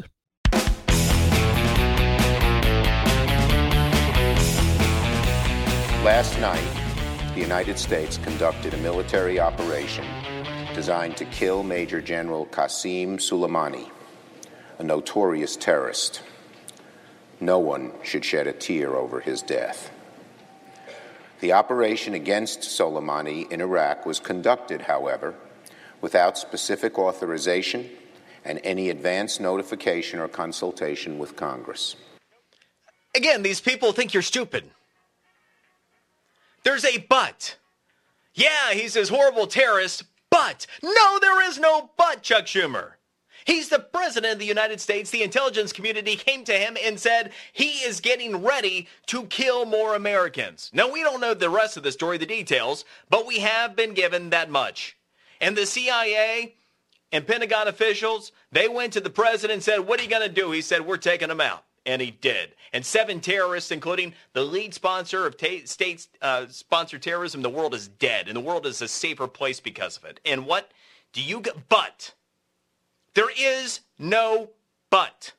Last night, the United States conducted a military operation designed to kill Major General Qasem Soleimani, a notorious terrorist. No one should shed a tear over his death. The operation against Soleimani in Iraq was conducted, however, without specific authorization and any advance notification or consultation with Congress. Again, these people think you're stupid. There's a but. Yeah, he's this horrible terrorist, but. No, there is no but, Chuck Schumer. He's the president of the United States. The intelligence community came to him and said he is getting ready to kill more Americans. Now, we don't know the rest of the story, the details, but we have been given that much. And the C I A and Pentagon officials, they went to the president and said, what are you going to do? He said, we're taking them out. And he did. And seven terrorists, including the lead sponsor of ta- state-sponsored uh, terrorism, the world is dead. And the world is a safer place because of it. And what do you get? But there is no but.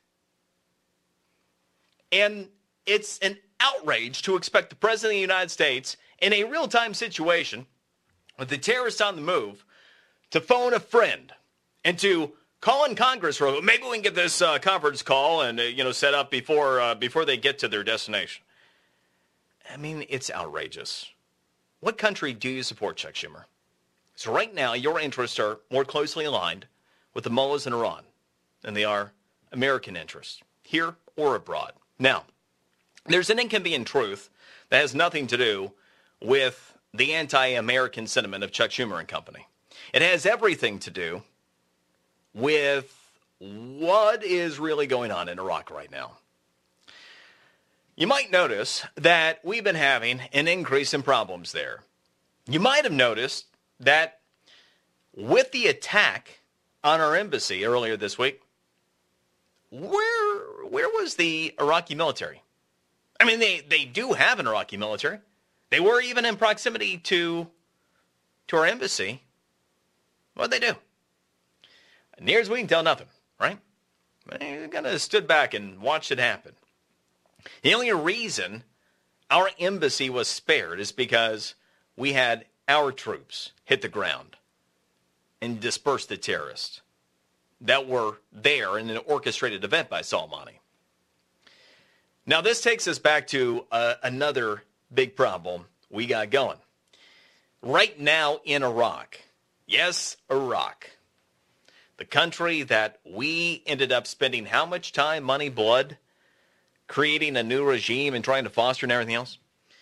And it's an outrage to expect the president of the United States in a real-time situation with the terrorists on the move to phone a friend and to call in Congress, or maybe we can get this uh, conference call and, uh, you know, set up before uh, before they get to their destination. I mean, it's outrageous. What country do you support, Chuck Schumer? So right now, your interests are more closely aligned with the mullahs in Iran than they are American interests, here or abroad. Now, There's an inconvenient truth that has nothing to do with the anti-American sentiment of Chuck Schumer and company. It has everything to do with what is really going on in Iraq right now. You might notice that we've been having an increase in problems there. You might have noticed that with the attack on our embassy earlier this week, where where was the Iraqi military? I mean, they, they do have an Iraqi military. They were even in proximity to, to our embassy. What'd they do? Near as we can tell, nothing, right? They kind of stood back and watched it happen. The only reason our embassy was spared is because we had our troops hit the ground and disperse the terrorists that were there in an orchestrated event by Soleimani. Now, this takes us back to uh, another big problem we got going. Right now in Iraq, yes, Iraq, the country that we ended up spending how much time, money, blood, creating a new regime and trying to foster and everything else.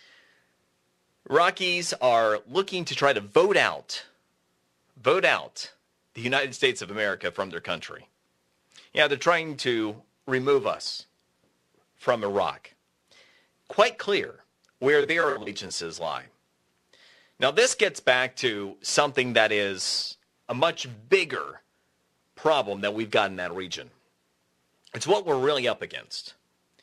Iraqis are looking to try to vote out, vote out the United States of America from their country. Yeah, they're trying to remove us from Iraq. Quite clear where their allegiances lie. Now, this gets back to something that is a much bigger problem that we've got in that region. It's what we're really up against.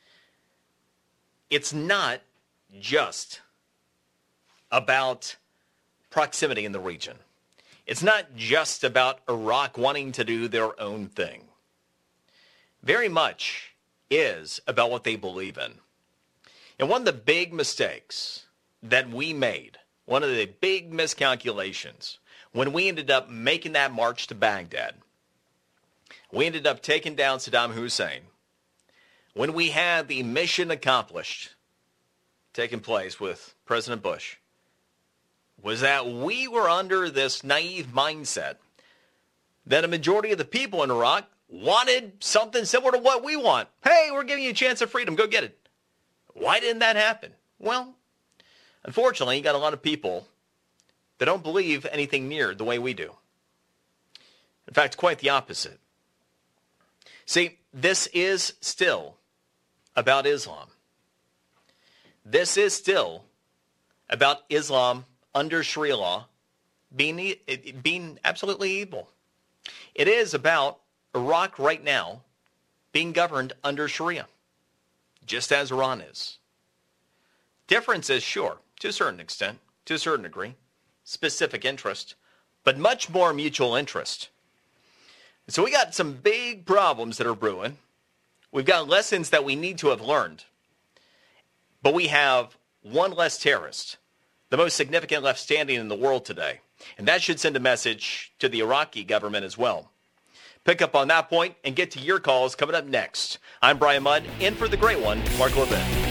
It's not just about proximity in the region. It's not just about Iraq wanting to do their own thing. Very much is about what they believe in. And one of the big mistakes that we made, one of the big miscalculations, when we ended up making that march to Baghdad, we ended up taking down Saddam Hussein, when we had the mission accomplished taking place with President Bush, was that we were under this naive mindset that a majority of the people in Iraq wanted something similar to what we want. Hey, we're giving you a chance of freedom. Go get it. Why didn't that happen? Well, unfortunately, you got a lot of people that don't believe anything near the way we do. In fact, quite the opposite. See, this is still about Islam. This is still about Islam under Sharia law being, being absolutely evil. It is about Iraq right now being governed under Sharia, just as Iran is. Difference is, sure, to a certain extent, to a certain degree, specific interest, but much more mutual interest. So we got some big problems that are brewing. We've got lessons that we need to have learned. But we have one less terrorist, the most significant left standing in the world today. And that should send a message to the Iraqi government as well. Pick up on that point and get to your calls coming up next. I'm Brian Mudd, in for the great one, Mark Levin.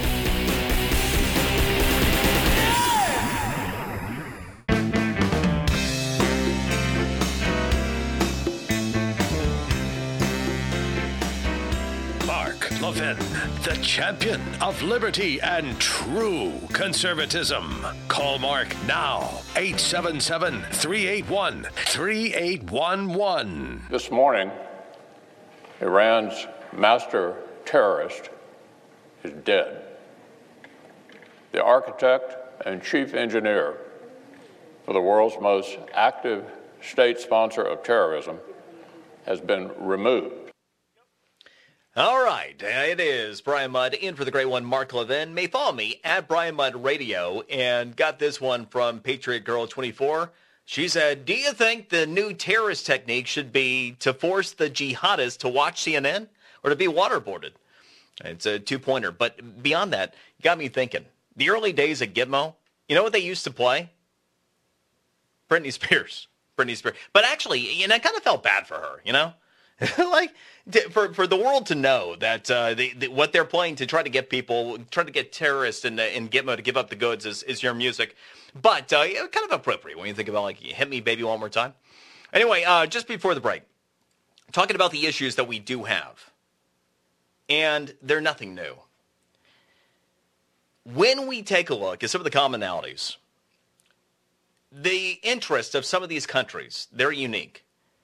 Levin, the champion of liberty and true conservatism. Call Mark now, eight seven seven, three eight one, three eight one one. This morning, Iran's master terrorist is dead. The architect and chief engineer for the world's most active state sponsor of terrorism has been removed. All right, it is Brian Mudd in for the great one, Mark Levin. May follow me at Brian Mudd Radio, and got this one from Patriot Girl twenty-four. She said, do you think the new terrorist technique should be to force the jihadists to watch C N N or to be waterboarded? It's a two-pointer, but beyond that, it got me thinking. The early days of Gitmo, you know what they used to play? Britney Spears. Britney Spears. But actually, you know, I kind of felt bad for her, you know? like for for the world to know that uh, the, the, what they're playing to try to get people, try to get terrorists in, in Gitmo to give up the goods is, is your music. But uh, kind of appropriate when you think about, like, hit me, baby, one more time. Anyway, uh, just before the break, talking about the issues that we do have. And they're nothing new. when we take a look at some of the commonalities, the interests of some of these countries, they're unique.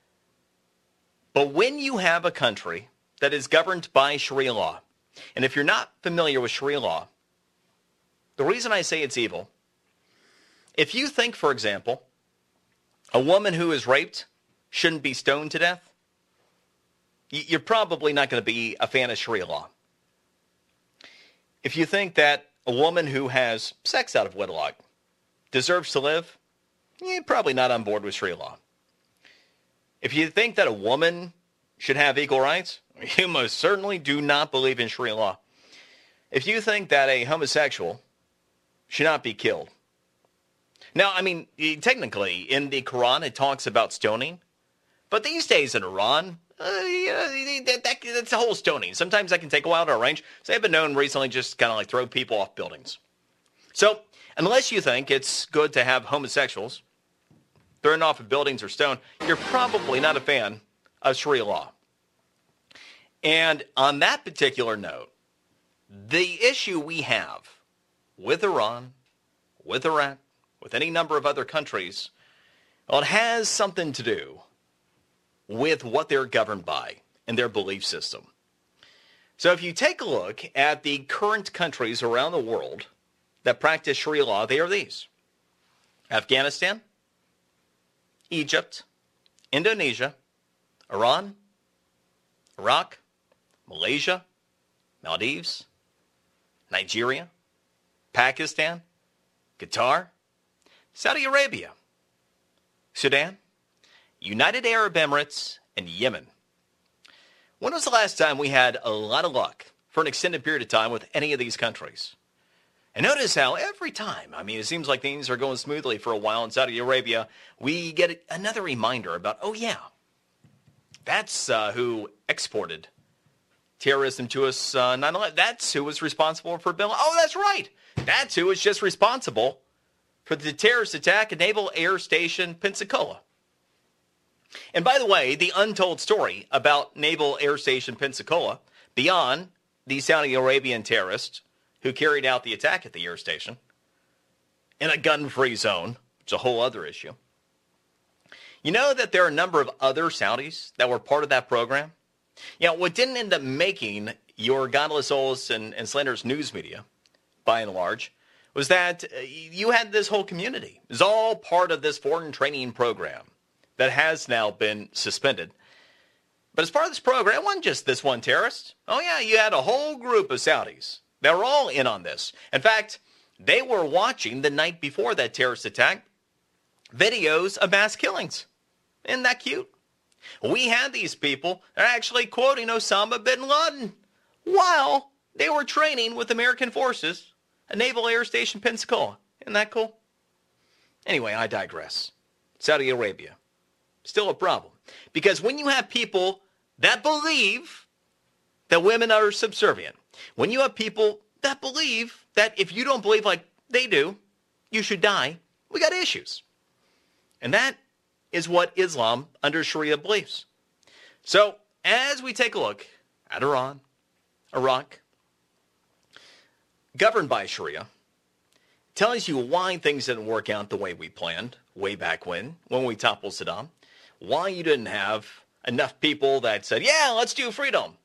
But when you have a country that is governed by Sharia law, and if you're not familiar with Sharia law, the reason I say it's evil, if you think, for example, a woman who is raped shouldn't be stoned to death, you're probably not going to be a fan of Sharia law. If you think that a woman who has sex out of wedlock deserves to live, you're probably not on board with Sharia law. If you think that a woman should have equal rights, you most certainly do not believe in Sharia law. If you think that a homosexual should not be killed. Now, I mean, technically, in the Quran, it talks about stoning. But these days in Iran, uh, yeah, that, that, that's a whole stoning. Sometimes that can take a while to arrange. So they've been known recently just kind of like throw people off buildings. So unless you think it's good to have homosexuals thrown off of buildings or stoned, you're probably not a fan of Sharia law. And on that particular note, the issue we have with Iran, with Iraq, with any number of other countries, well, it has something to do with what they're governed by and their belief system. So if you take a look at the current countries around the world that practice Sharia law, they are these: Afghanistan, Egypt, Indonesia, Iran, Iraq, Malaysia, Maldives, Nigeria, Pakistan, Qatar, Saudi Arabia, Sudan, United Arab Emirates, and Yemen. When was the last time we had a lot of luck for an extended period of time with any of these countries? And notice how every time, I mean, it seems like things are going smoothly for a while in Saudi Arabia, we get another reminder about, oh yeah, that's uh, who exported terrorism to us, uh, nine eleven. That's who was responsible for Bin Laden. Oh, that's right. That's who was just responsible for the terrorist attack at Naval Air Station Pensacola. And by the way, the untold story about Naval Air Station Pensacola, beyond the Saudi Arabian terrorists who carried out the attack at the air station in a gun-free zone, which is a whole other issue. You know that there are a number of other Saudis that were part of that program? You know, what didn't end up making your godless souls and, and slanderous news media, by and large, was that you had this whole community. It was all part of this foreign training program that has now been suspended. But as part of this program, it wasn't just this one terrorist. Oh yeah, you had a whole group of Saudis that were all in on this. In fact, they were watching the night before that terrorist attack videos of mass killings. Isn't that cute? We had these people that are actually quoting Osama bin Laden while they were training with American forces at Naval Air Station Pensacola. Isn't that cool? Anyway, I digress. Saudi Arabia, still a problem. Because when you have people that believe that women are subservient, when you have people that believe that if you don't believe like they do, you should die, we got issues. And that is what Islam under Sharia believes. So as we take a look at Iran, Iraq, governed by Sharia, tells you why things didn't work out the way we planned way back when, when we toppled Saddam, why you didn't have enough people that said, yeah, let's do freedom.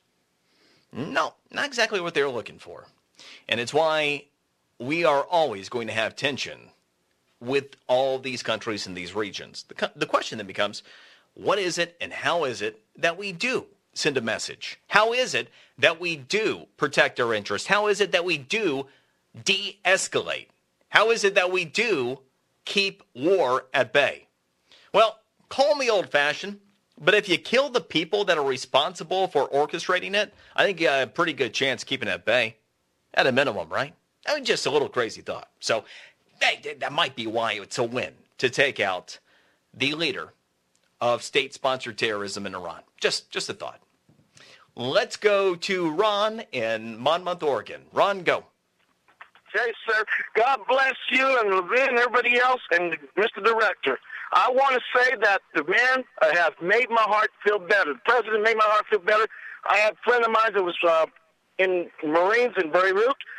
No, not exactly what they were looking for. And it's why we are always going to have tension with all these countries in these regions. The, the question then becomes, what is it and how is it that we do send a message? How is it that we do protect our interests? How is it that we do de-escalate? How is it that we do keep war at bay? Well, call me old-fashioned, but if you kill the people that are responsible for orchestrating it, I think you have a pretty good chance keeping it at bay. At a minimum, right? I mean, just a little crazy thought. So hey, that might be why it's a win to take out the leader of state-sponsored terrorism in Iran. Just, just a thought. Let's go to Ron in Monmouth, Oregon. Ron, go. Okay, sir. God bless you and Levin and everybody else and Mister Director. I want to say that the man uh, has made my heart feel better. The president made my heart feel better. I had a friend of mine that was uh, in Marines in Beirut.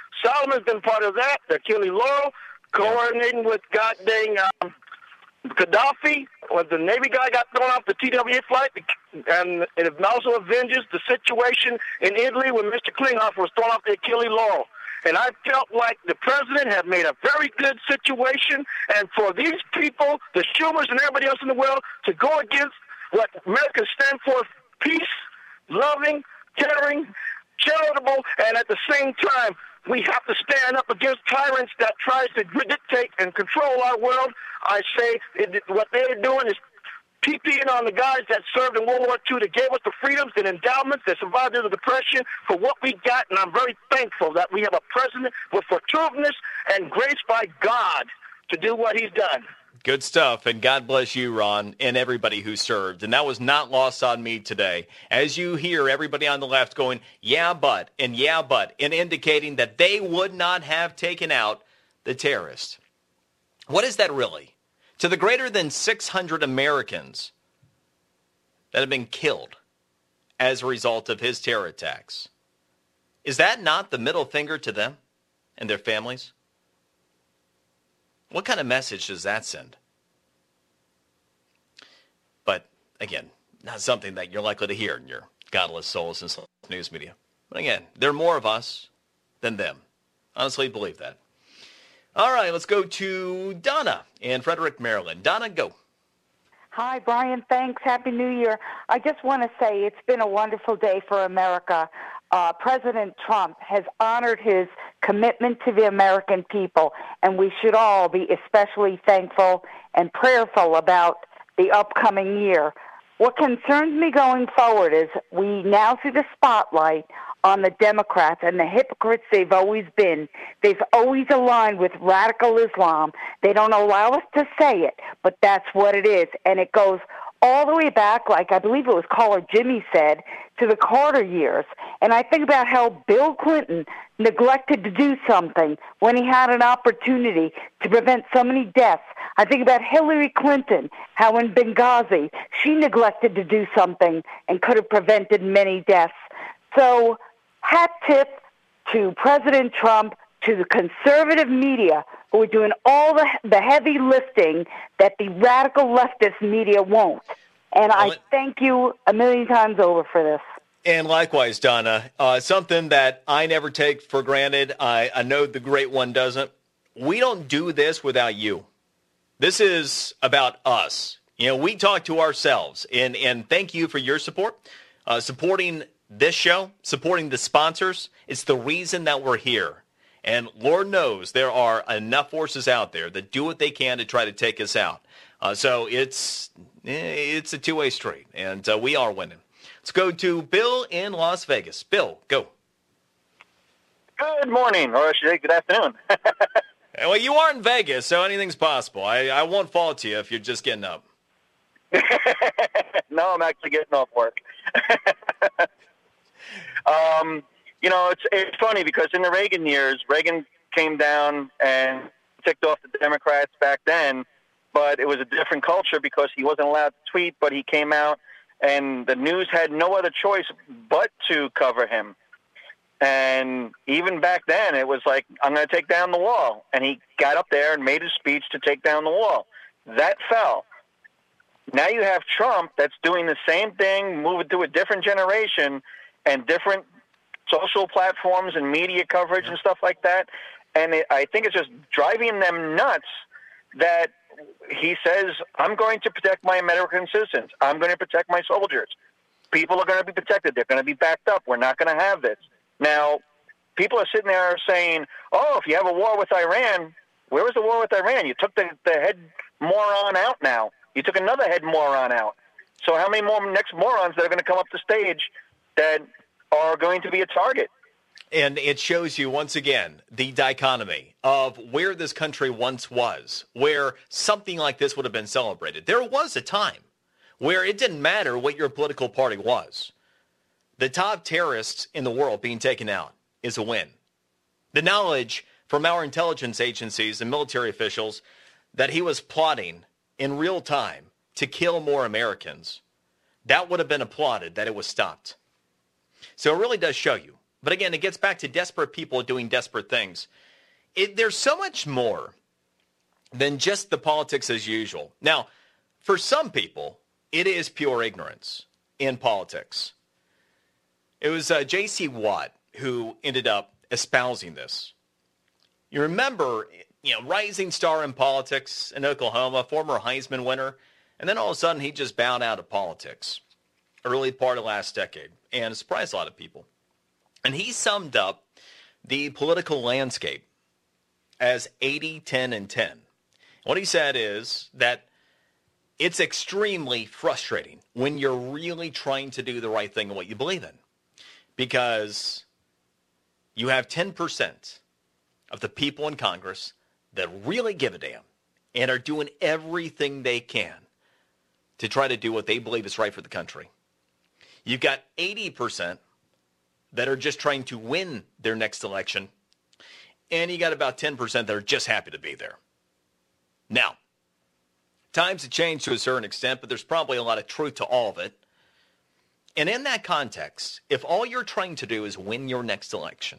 Solomon's been part of that. Achille Lauro, coordinating with God dang um, Gaddafi, when the Navy guy got thrown off the T W A flight, and it also avenges the situation in Italy when Mister Klinghoffer was thrown off the Achille Lauro. And I felt like the president had made a very good situation, and for these people, the Schumers and everybody else in the world, to go against what America stands for, peace, loving, caring, charitable, and at the same time, we have to stand up against tyrants that tries to dictate and control our world. I say it, what they're doing is PPing on the guys that served in World War Two that gave us the freedoms and endowments that survived the Depression for what we got, and I'm very thankful that we have a president with fortuitousness and grace by God to do what he's done. Good stuff, and God bless you, Ron, and everybody who served. And that was not lost on me today. As you hear everybody on the left going, yeah, but, and yeah, but, and indicating that they would not have taken out the terrorists. What is that really? To the greater than six hundred Americans that have been killed as a result of his terror attacks, is that not the middle finger to them and their families? What kind of message does that send? But, again, not something that you're likely to hear in your godless souls and news media. But, again, there are more of us than them. Honestly believe that. All right, let's go to Donna in Frederick, Maryland. Donna, go. Hi, Brian. Thanks. Happy New Year. I just want to say it's been a wonderful day for America. Uh, President Trump has honored his commitment to the American people, and we should all be especially thankful and prayerful about the upcoming year. What concerns me going forward is we now see the spotlight on the Democrats and the hypocrites they've always been. They've always aligned with radical Islam. They don't allow us to say it, but that's what it is. And it goes all the way back, like I believe it was caller Jimmy said, to the Carter years. And I think about how Bill Clinton neglected to do something when he had an opportunity to prevent so many deaths. I think about Hillary Clinton, how in Benghazi she neglected to do something and could have prevented many deaths. So hat tip to President Trump, to the conservative media who are doing all the, the heavy lifting that the radical leftist media won't. And well, I thank you a million times over for this. And likewise, Donna, uh, something that I never take for granted, I, I know the great one doesn't. We don't do this without you. This is about us. You know, we talk to ourselves, and, and thank you for your support, uh, supporting this show, supporting the sponsors. It's the reason that we're here. And Lord knows there are enough forces out there that do what they can to try to take us out. Uh, so it's it's a two-way street, and uh, we are winning. Let's go to Bill in Las Vegas. Bill, go. Good morning, or I should say good afternoon. Well, you are in Vegas, so anything's possible. I, I won't fault you if you're just getting up. No, I'm actually getting off work. um, you know, it's it's funny because in the Reagan years, Reagan came down and ticked off the Democrats back then, but it was a different culture because he wasn't allowed to tweet, but he came out, and the news had no other choice but to cover him. And even back then, it was like, I'm going to take down the wall. And he got up there and made his speech to take down the wall. That fell. Now you have Trump that's doing the same thing, moving to a different generation and different social platforms and media coverage and stuff like that. And it, I think it's just driving them nuts that he says, I'm going to protect my American citizens. I'm going to protect my soldiers. People are going to be protected. They're going to be backed up. We're not going to have this. Now, people are sitting there saying, oh, if you have a war with Iran, where was the war with Iran? You took the, the head moron out now. You took another head moron out. So how many more next morons that are going to come up the stage that are going to be a target? And it shows you, once again, the dichotomy of where this country once was, where something like this would have been celebrated. There was a time where it didn't matter what your political party was. The top terrorists in the world being taken out is a win. The knowledge from our intelligence agencies and military officials that he was plotting in real time to kill more Americans, that would have been applauded that it was stopped. So it really does show you But again, it gets back to desperate people doing desperate things. It, there's so much more than just the politics as usual. Now, for some people, it is pure ignorance in politics. It was uh, J C Watt who ended up espousing this. You remember, you know, rising star in politics in Oklahoma, former Heisman winner, and then all of a sudden he just bowed out of politics early part of last decade, and it surprised a lot of people. And he summed up the political landscape as eighty, ten, and ten. What he said is that it's extremely frustrating when you're really trying to do the right thing and what you believe in, because you have ten percent of the people in Congress that really give a damn and are doing everything they can to try to do what they believe is right for the country. You've got eighty percent that are just trying to win their next election, and you got about ten percent that are just happy to be there. Now, times have changed to a certain extent, but there's probably a lot of truth to all of it. And in that context, if all you're trying to do is win your next election,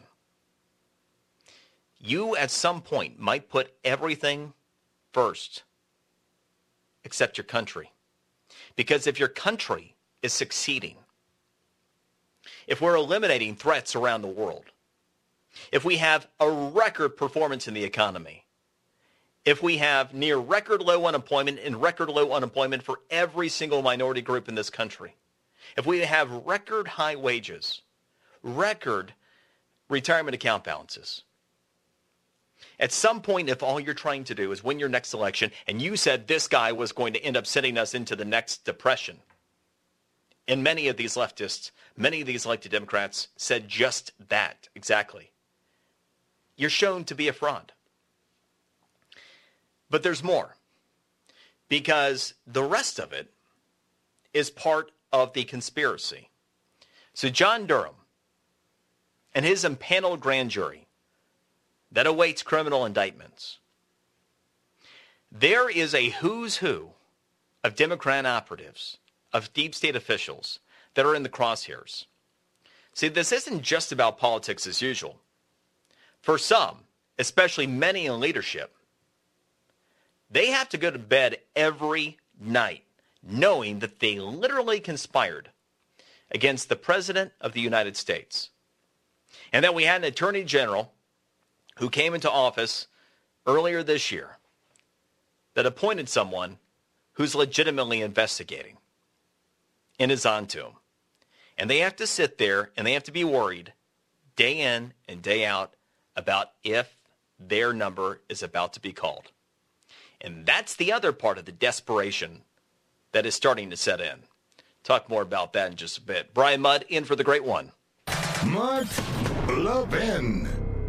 you at some point might put everything first except your country. Because if your country is succeeding, if we're eliminating threats around the world, if we have a record performance in the economy, if we have near record low unemployment and record low unemployment for every single minority group in this country, if we have record high wages, record retirement account balances, at some point, if all you're trying to do is win your next election, and you said this guy was going to end up sending us into the next depression, and many of these leftists, many of these elected Democrats said just that exactly, you're shown to be a fraud. But there's more, because the rest of it is part of the conspiracy. So John Durham and his impaneled grand jury that awaits criminal indictments, there is a who's who of Democrat operatives, of deep state officials that are in the crosshairs. See, this isn't just about politics as usual. For some, especially many in leadership, they have to go to bed every night knowing that they literally conspired against the President of the United States. And that we had an Attorney General who came into office earlier this year that appointed someone who's legitimately investigating and is on to him. And they have to sit there and they have to be worried day in and day out about if their number is about to be called. And that's the other part of the desperation that is starting to set in. Talk more about that in just a bit. Brian Mudd in for the great one. Mark Levin.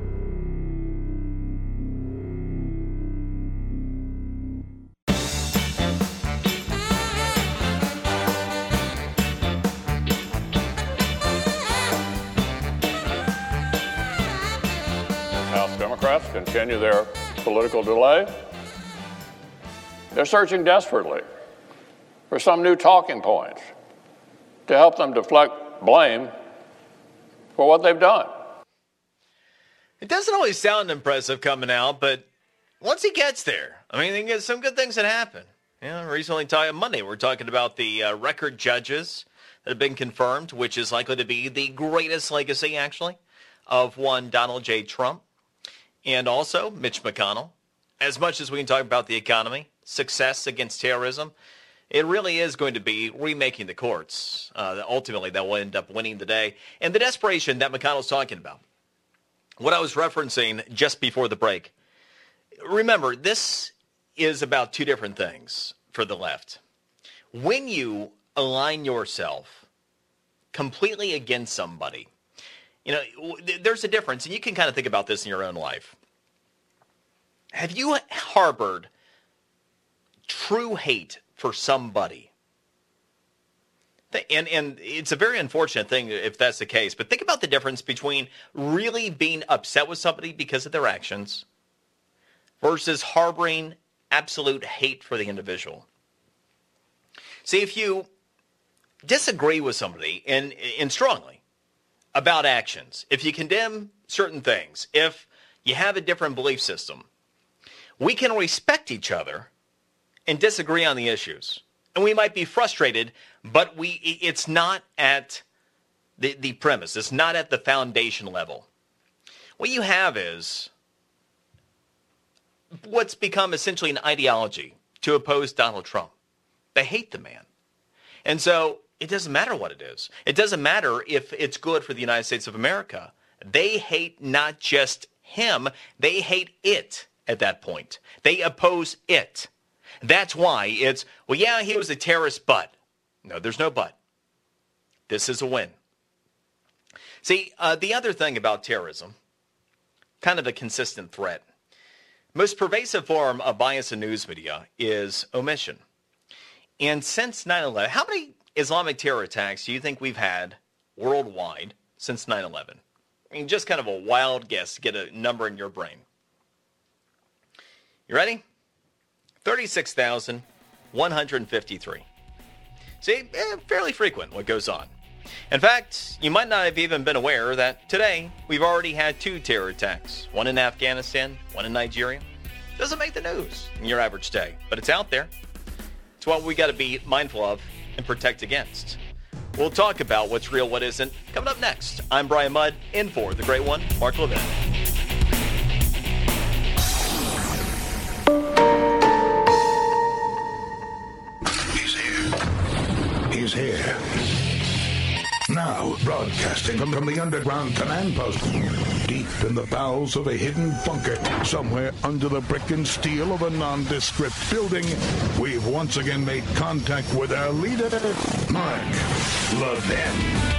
House Democrats continue their political delay. They're searching desperately for some new talking points to help them deflect blame for what they've done. It doesn't always sound impressive coming out, but once he gets there, I mean, there's some good things that happen. You know, recently, on Monday, we're talking about the uh, record judges that have been confirmed, which is likely to be the greatest legacy, actually, of one Donald J. Trump, and also Mitch McConnell. As much as we can talk about the economy, success against terrorism, it really is going to be remaking the courts. Uh, ultimately, that will end up winning the day. And the desperation that McConnell's talking about, what I was referencing just before the break. Remember, this is about two different things for the left. When you align yourself completely against somebody, you know, there's a difference, and you can kind of think about this in your own life. Have you harbored true hate for somebody? And and it's a very unfortunate thing if that's the case, but think about the difference between really being upset with somebody because of their actions versus harboring absolute hate for the individual. See, if you disagree with somebody, and, and strongly, about actions, if you condemn certain things, if you have a different belief system, we can respect each other and disagree on the issues. And we might be frustrated, but we it's not at the, the premise. It's not at the foundation level. What you have is what's become essentially an ideology to oppose Donald Trump. They hate the man. And so it doesn't matter what it is. It doesn't matter if it's good for the United States of America. They hate not just him, they hate it at that point. They oppose it. That's why it's, well, yeah, he was a terrorist, but. No, there's no but. This is a win. See, uh, the other thing about terrorism, kind of a consistent threat, most pervasive form of bias in news media is omission. And since nine eleven, how many Islamic terror attacks do you think we've had worldwide since nine eleven? I mean, just kind of a wild guess to get a number in your brain. You ready? thirty-six thousand one hundred fifty-three. See, eh, fairly frequent what goes on. In fact, you might not have even been aware that today we've already had two terror attacks. One in Afghanistan, one in Nigeria. Doesn't make the news in your average day, but it's out there. It's what we got to be mindful of and protect against. We'll talk about what's real, what isn't, coming up next. I'm Brian Mudd, in for the great one, Mark Levin. He's here. He's here. Now, broadcasting from, from the underground command post, deep in the bowels of a hidden bunker, somewhere under the brick and steel of a nondescript building, we've once again made contact with our leader, Mark Levin.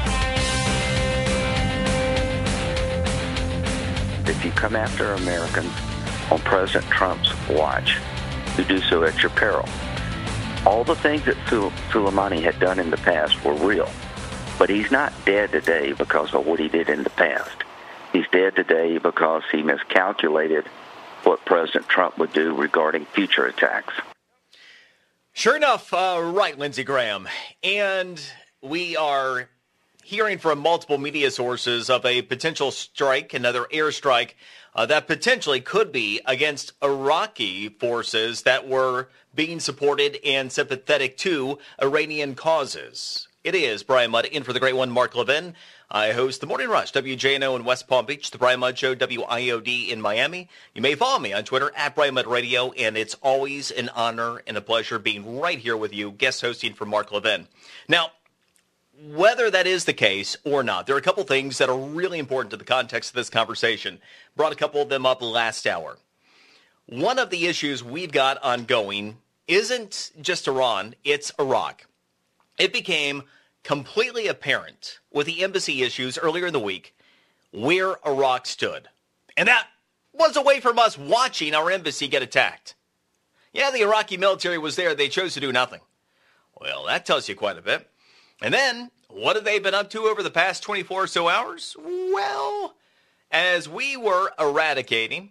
If you come after Americans on President Trump's watch, you do so at your peril. All the things that Soleimani had done in the past were real. But he's not dead today because of what he did in the past. He's dead today because he miscalculated what President Trump would do regarding future attacks. Sure enough, uh, right, Lindsey Graham. And we are hearing from multiple media sources of a potential strike, another airstrike, uh, that potentially could be against Iraqi forces that were being supported and sympathetic to Iranian causes. It is Brian Mudd, in for the great one, Mark Levin. I host The Morning Rush, W J N O in West Palm Beach, The Brian Mudd Show, W I O D in Miami. You may follow me on Twitter, at Brian Mudd Radio, and it's always an honor and a pleasure being right here with you, guest hosting for Mark Levin. Now, whether that is the case or not, there are a couple things that are really important to the context of this conversation. Brought a couple of them up last hour. One of the issues we've got ongoing isn't just Iran, it's Iraq. It became completely apparent with the embassy issues earlier in the week where Iraq stood. And that was away from us watching our embassy get attacked. Yeah, the Iraqi military was there. They chose to do nothing. Well, that tells you quite a bit. And then, what have they been up to over the past twenty-four or so hours? Well, as we were eradicating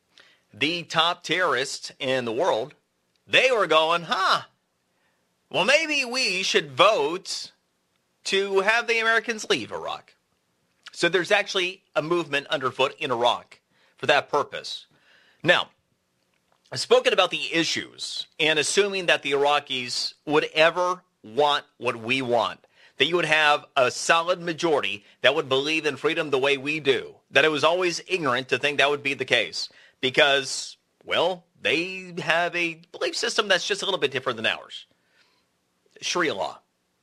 the top terrorists in the world, they were going, huh, well, maybe we should vote to have the Americans leave Iraq. So there's actually a movement underfoot in Iraq for that purpose. Now, I've spoken about the issues and assuming that the Iraqis would ever want what we want, that you would have a solid majority that would believe in freedom the way we do, that it was always ignorant to think that would be the case because, well, they have a belief system that's just a little bit different than ours. Sharia law,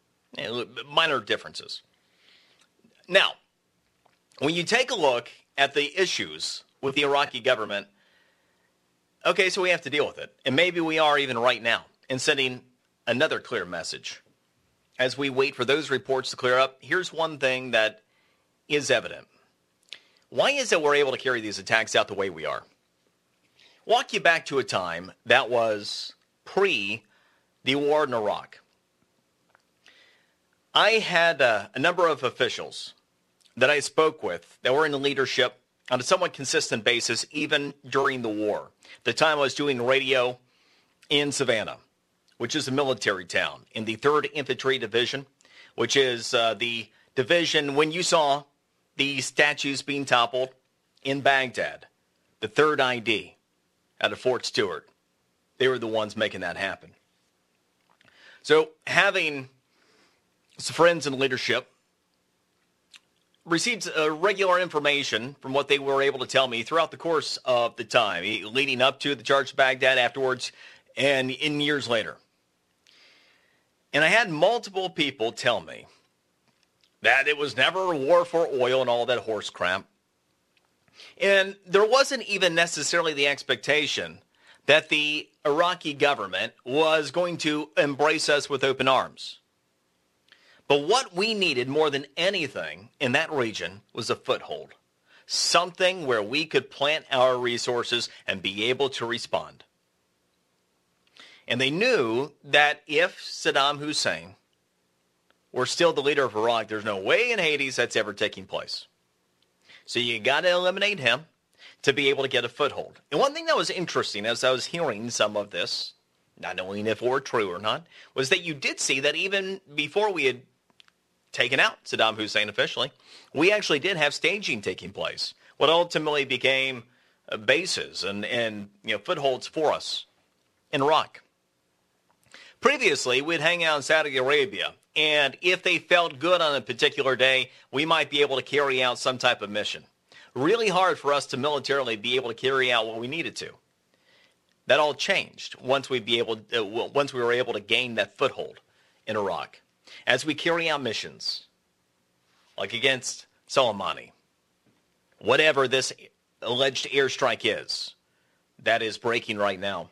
minor differences. Now, when you take a look at the issues with the Iraqi government, okay, so we have to deal with it. And maybe we are even right now in sending another clear message. As we wait for those reports to clear up, here's one thing that is evident. Why is it we're able to carry these attacks out the way we are? Walk you back to a time that was pre the war in Iraq. I had a, a number of officials that I spoke with that were in leadership on a somewhat consistent basis, even during the war. At the time I was doing radio in Savannah, which is a military town, in the third Infantry Division, which is uh, the division when you saw the statues being toppled in Baghdad, the third I D out of Fort Stewart. They were the ones making that happen. So having some friends in leadership received uh, regular information from what they were able to tell me throughout the course of the time, leading up to the charge of Baghdad, afterwards, and in years later. And I had multiple people tell me that it was never a war for oil and all that horse crap. And there wasn't even necessarily the expectation that the Iraqi government was going to embrace us with open arms. But what we needed more than anything in that region was a foothold, something where we could plant our resources and be able to respond. And they knew that if Saddam Hussein were still the leader of Iraq, there's no way in Hades that's ever taking place. So you got to eliminate him to be able to get a foothold. And one thing that was interesting as I was hearing some of this, not knowing if it were true or not, was that you did see that even before we had taken out Saddam Hussein officially, we actually did have staging taking place, what ultimately became bases and, and you know, footholds for us in Iraq. Previously, we'd hang out in Saudi Arabia, and if they felt good on a particular day, we might be able to carry out some type of mission. Really hard for us to militarily be able to carry out what we needed to. That all changed once we be able, uh, once we were able to gain that foothold in Iraq. As we carry out missions, like against Soleimani, whatever this alleged airstrike is that is breaking right now,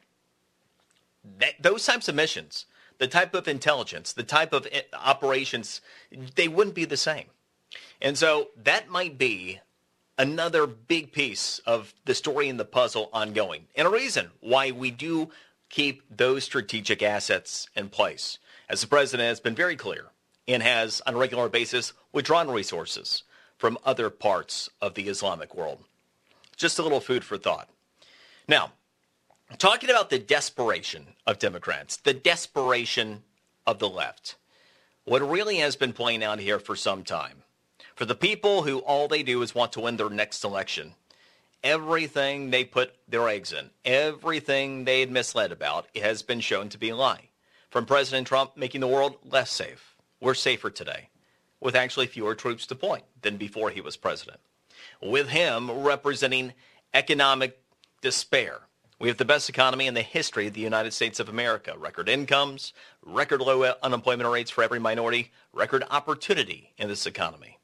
that, those types of missions, the type of intelligence, the type of operations, they wouldn't be the same. And so that might be another big piece of the story and the puzzle ongoing, and a reason why we do keep those strategic assets in place, as the president has been very clear and has on a regular basis withdrawn resources from other parts of the Islamic world. Just a little food for thought. Now, talking about the desperation of Democrats, the desperation of the left, what really has been playing out here for some time, for the people who all they do is want to win their next election, everything they put their eggs in, everything they had misled about, it has been shown to be a lie. From President Trump making the world less safe, we're safer today, with actually fewer troops deployed than before he was president. With him representing economic despair. We have the best economy in the history of the United States of America. Record incomes, record low unemployment rates for every minority, record opportunity in this economy.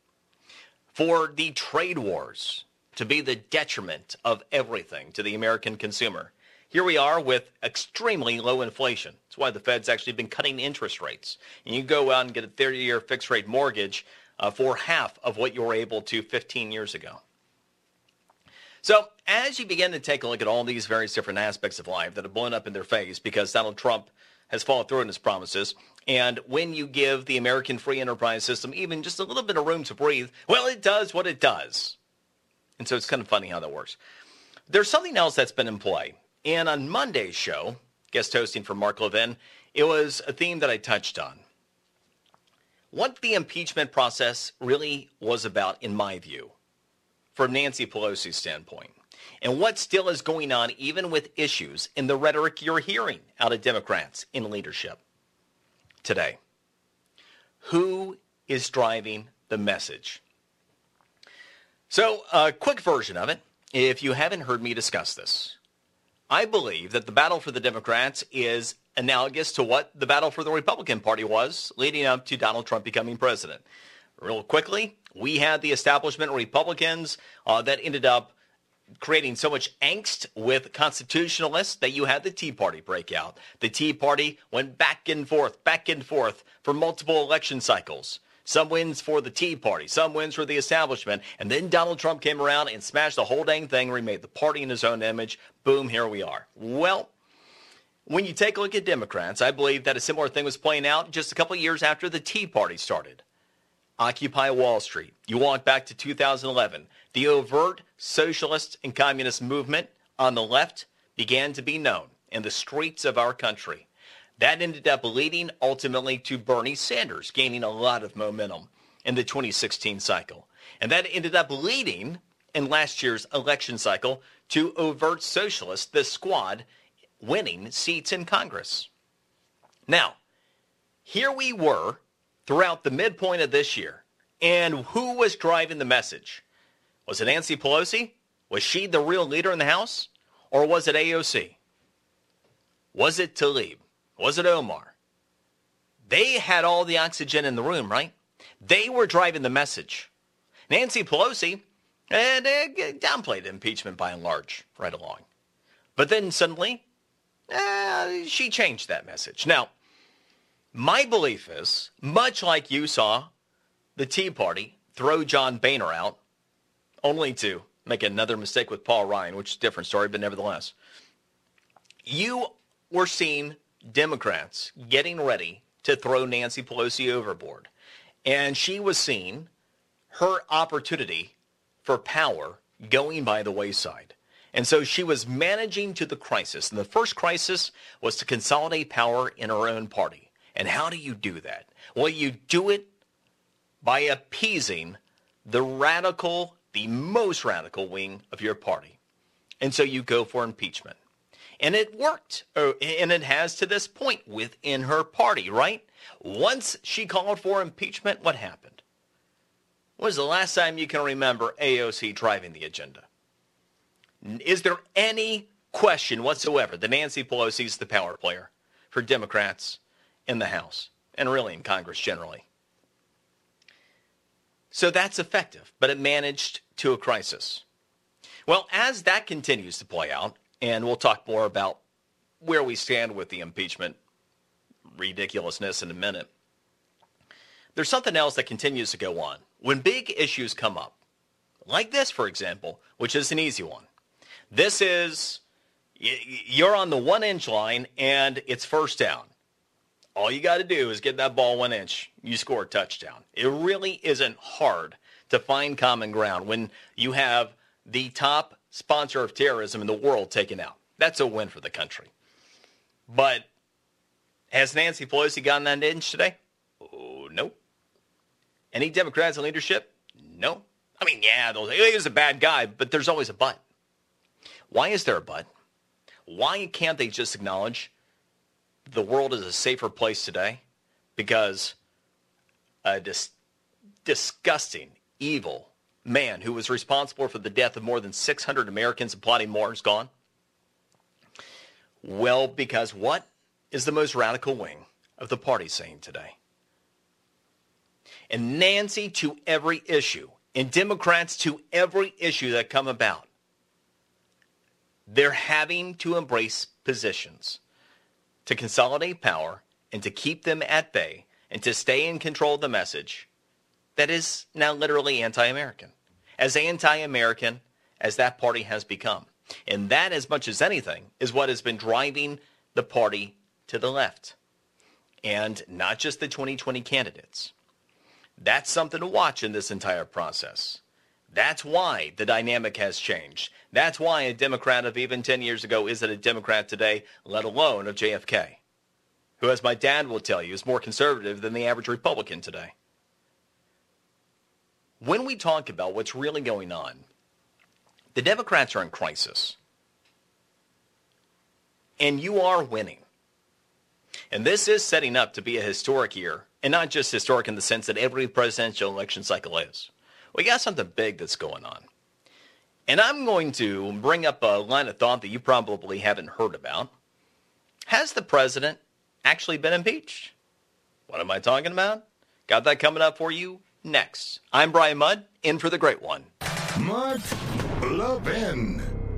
For the trade wars to be the detriment of everything to the American consumer. Here we are with extremely low inflation. That's why the Fed's actually been cutting interest rates. And you go out and get a thirty-year fixed-rate mortgage uh, for half of what you were able to fifteen years ago. So as you begin to take a look at all these various different aspects of life that have blown up in their face because Donald Trump has followed through on his promises, and when you give the American free enterprise system even just a little bit of room to breathe, well, it does what it does. And so it's kind of funny how that works. There's something else that's been in play. And on Monday's show, guest hosting for Mark Levin, it was a theme that I touched on. What the impeachment process really was about, in my view, from Nancy Pelosi's standpoint, and what still is going on even with issues in the rhetoric you're hearing out of Democrats in leadership today. Who is driving the message? So a quick version of it, if you haven't heard me discuss this. I believe that the battle for the Democrats is analogous to what the battle for the Republican Party was leading up to Donald Trump becoming president. Real quickly, we had the establishment Republicans uh, that ended up creating so much angst with constitutionalists that you had the Tea Party break out. The Tea Party went back and forth, back and forth for multiple election cycles. Some wins for the Tea Party, some wins for the establishment, and then Donald Trump came around and smashed the whole dang thing, remade the party in his own image. Boom, here we are. Well, when you take a look at Democrats, I believe that a similar thing was playing out just a couple of years after the Tea Party started. Occupy Wall Street. You walk back to two thousand eleven. The overt socialist and communist movement on the left began to be known in the streets of our country. That ended up leading ultimately to Bernie Sanders gaining a lot of momentum in the twenty sixteen cycle. And that ended up leading, in last year's election cycle, to overt socialists, the Squad, winning seats in Congress. Now, here we were throughout the midpoint of this year, and who was driving the message? Was it Nancy Pelosi? Was she the real leader in the House? Or was it A O C? Was it Tlaib? Was it Omar? They had all the oxygen in the room, right? They were driving the message. Nancy Pelosi and, uh, downplayed impeachment by and large right along. But then suddenly, uh, she changed that message. Now, my belief is, much like you saw the Tea Party throw John Boehner out, only to make another mistake with Paul Ryan, which is a different story, but nevertheless, you were seeing Democrats getting ready to throw Nancy Pelosi overboard. And she was seeing her opportunity for power going by the wayside. And so she was managing to the crisis. And the first crisis was to consolidate power in her own party. And how do you do that? Well, you do it by appeasing the radical, the most radical wing of your party. And so you go for impeachment. And it worked. And it has to this point within her party, right? Once she called for impeachment, what happened? When was the last time you can remember A O C driving the agenda? Is there any question whatsoever that Nancy Pelosi is the power player for Democrats in the House and really in Congress generally? So that's effective, but it managed to a crisis. Well, as that continues to play out, and we'll talk more about where we stand with the impeachment ridiculousness in a minute, there's something else that continues to go on. When big issues come up, like this, for example, which is an easy one. This is, you're on the one-inch line, and it's first down. All you got to do is get that ball one inch. You score a touchdown. It really isn't hard to find common ground when you have the top sponsor of terrorism in the world taken out. That's a win for the country. But has Nancy Pelosi gotten that inch today? Oh, no. Any Democrats in leadership? No. I mean, yeah, he's a bad guy, but there's always a but. Why is there a but? Why can't they just acknowledge the world is a safer place today? Because a dis- disgusting, evil man who was responsible for the death of more than six hundred Americans and plotting more is gone? Well, because what is the most radical wing of the party saying today? And Nancy to every issue, and Democrats to every issue that come about, they're having to embrace positions to consolidate power and to keep them at bay and to stay in control of the message that is now literally anti-American. As anti-American as that party has become. And that, as much as anything, is what has been driving the party to the left. And not just the twenty twenty candidates. That's something to watch in this entire process. That's why the dynamic has changed. That's why a Democrat of even ten years ago isn't a Democrat today, let alone of J F K, who, as my dad will tell you, is more conservative than the average Republican today. When we talk about what's really going on, the Democrats are in crisis. And you are winning. And this is setting up to be a historic year, and not just historic in the sense that every presidential election cycle is. We got something big that's going on. And I'm going to bring up a line of thought that you probably haven't heard about. Has the president actually been impeached? What am I talking about? Got that coming up for you next. I'm Brian Mudd, in for the great one. Mark Levin.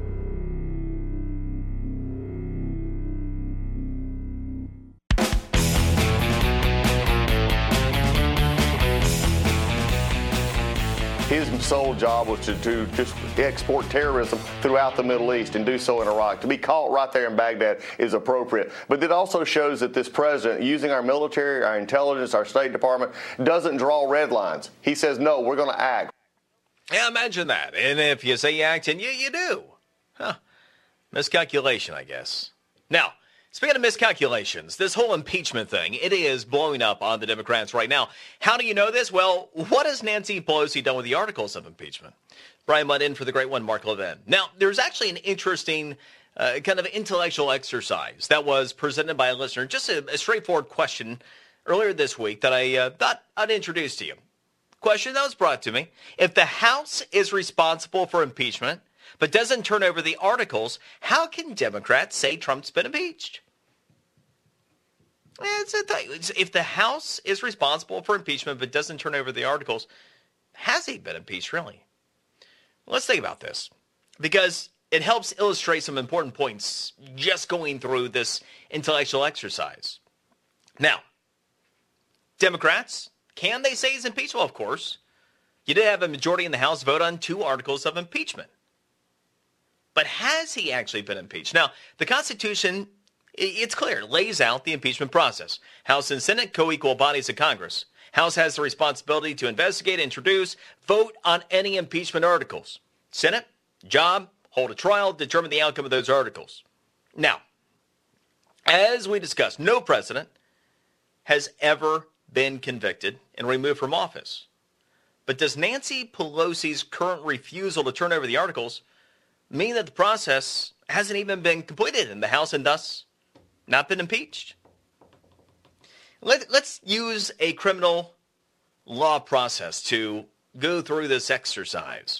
His sole job was to, to just export terrorism throughout the Middle East and do so in Iraq. To be caught right there in Baghdad is appropriate. But it also shows that this president, using our military, our intelligence, our State Department, doesn't draw red lines. He says, no, we're going to act. Yeah, imagine that. And if you say you act, and you, you do. Huh. Miscalculation, I guess. Now, Speaking of miscalculations, this whole impeachment thing, it is blowing up on the Democrats right now. How do you know this? Well, what has Nancy Pelosi done with the articles of impeachment? Brian Mudd in for the great one, Mark Levin. Now, there's actually an interesting uh, kind of intellectual exercise that was presented by a listener, just a, a straightforward question earlier this week that I uh, thought I'd introduce to you. Question that was brought to me: if the House is responsible for impeachment but doesn't turn over the articles, how can Democrats say Trump's been impeached? It's a thing. If the House is responsible for impeachment but doesn't turn over the articles, has he been impeached, really? Let's think about this, because it helps illustrate some important points just going through this intellectual exercise. Now, Democrats, can they say he's impeached? Well, of course. You did have a majority in the House vote on two articles of impeachment. But has he actually been impeached? Now, the Constitution, it's clear, it lays out the impeachment process. House and Senate, co-equal bodies of Congress. House has the responsibility to investigate, introduce, vote on any impeachment articles. Senate, job, hold a trial, determine the outcome of those articles. Now, as we discussed, no president has ever been convicted and removed from office. But does Nancy Pelosi's current refusal to turn over the articles mean that the process hasn't even been completed in the House and thus not been impeached? Let, let's use a criminal law process to go through this exercise.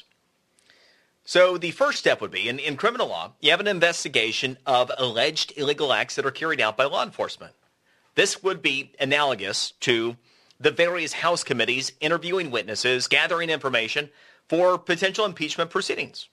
So the first step would be, in, in criminal law, you have an investigation of alleged illegal acts that are carried out by law enforcement. This would be analogous to the various House committees interviewing witnesses, gathering information for potential impeachment proceedings.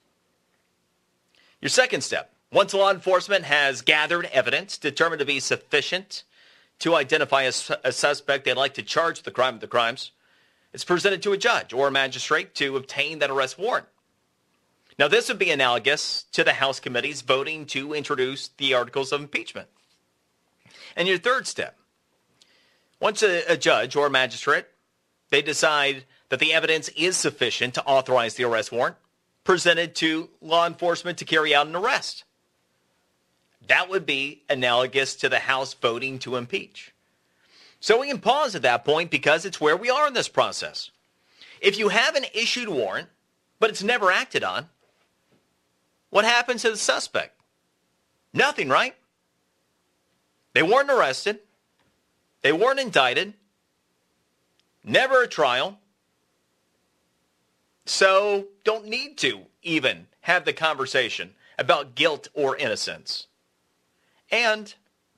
Your second step, once law enforcement has gathered evidence determined to be sufficient to identify a, a suspect they'd like to charge the crime of the crimes, it's presented to a judge or a magistrate to obtain that arrest warrant. Now, this would be analogous to the House committees voting to introduce the articles of impeachment. And your third step, once a, a judge or a magistrate, they decide that the evidence is sufficient to authorize the arrest warrant, presented to law enforcement to carry out an arrest. That would be analogous to the House voting to impeach. So we can pause at that point because it's where we are in this process. If you have an issued warrant, but it's never acted on, what happens to the suspect? Nothing, right? They weren't arrested. They weren't indicted. Never a trial. So don't need to even have the conversation about guilt or innocence. And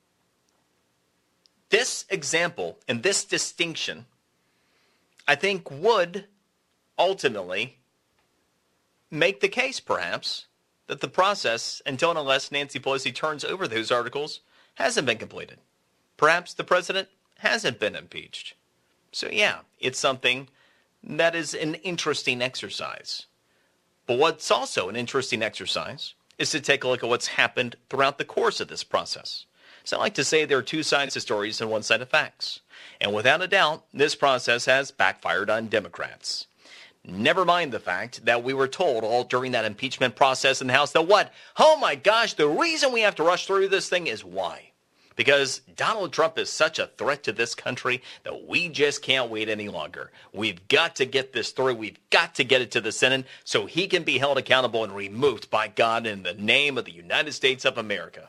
this example and this distinction, I think, would ultimately make the case, perhaps, that the process, until and unless Nancy Pelosi turns over those articles, hasn't been completed. Perhaps the president hasn't been impeached. So yeah, it's something that is an interesting exercise. But what's also an interesting exercise is to take a look at what's happened throughout the course of this process. So I like to say there are two sides of stories and one side of facts. And without a doubt, this process has backfired on Democrats. Never mind the fact that we were told all during that impeachment process in the House that what? Oh my gosh, the reason we have to rush through this thing is why? Because Donald Trump is such a threat to this country that we just can't wait any longer. We've got to get this through. We've got to get it to the Senate so he can be held accountable and removed by God in the name of the United States of America.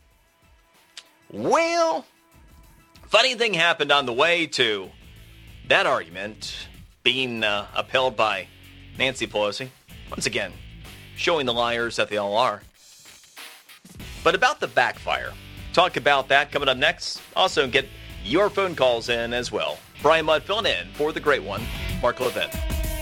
Well, funny thing happened on the way to that argument being uh, upheld by Nancy Pelosi. Once again, showing the liars that they all are. But about the backfire, talk about that coming up next. Also get your phone calls in as well. Brian Mudd filling in for the great one, Mark Levin.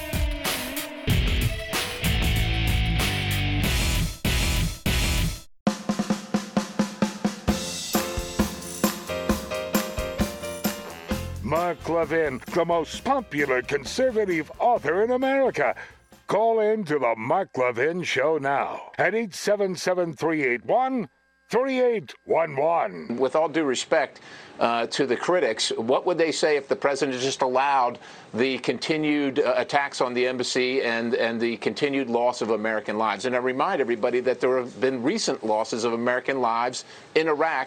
Mark Levin, the most popular conservative author in America. Call in to the Mark Levin Show now at eight seven seven, three eight one, three eight one one. With all due respect uh, to the critics, what would they say if the president just allowed the continued uh, attacks on the embassy and, and the continued loss of American lives? And I remind everybody that there have been recent losses of American lives in Iraq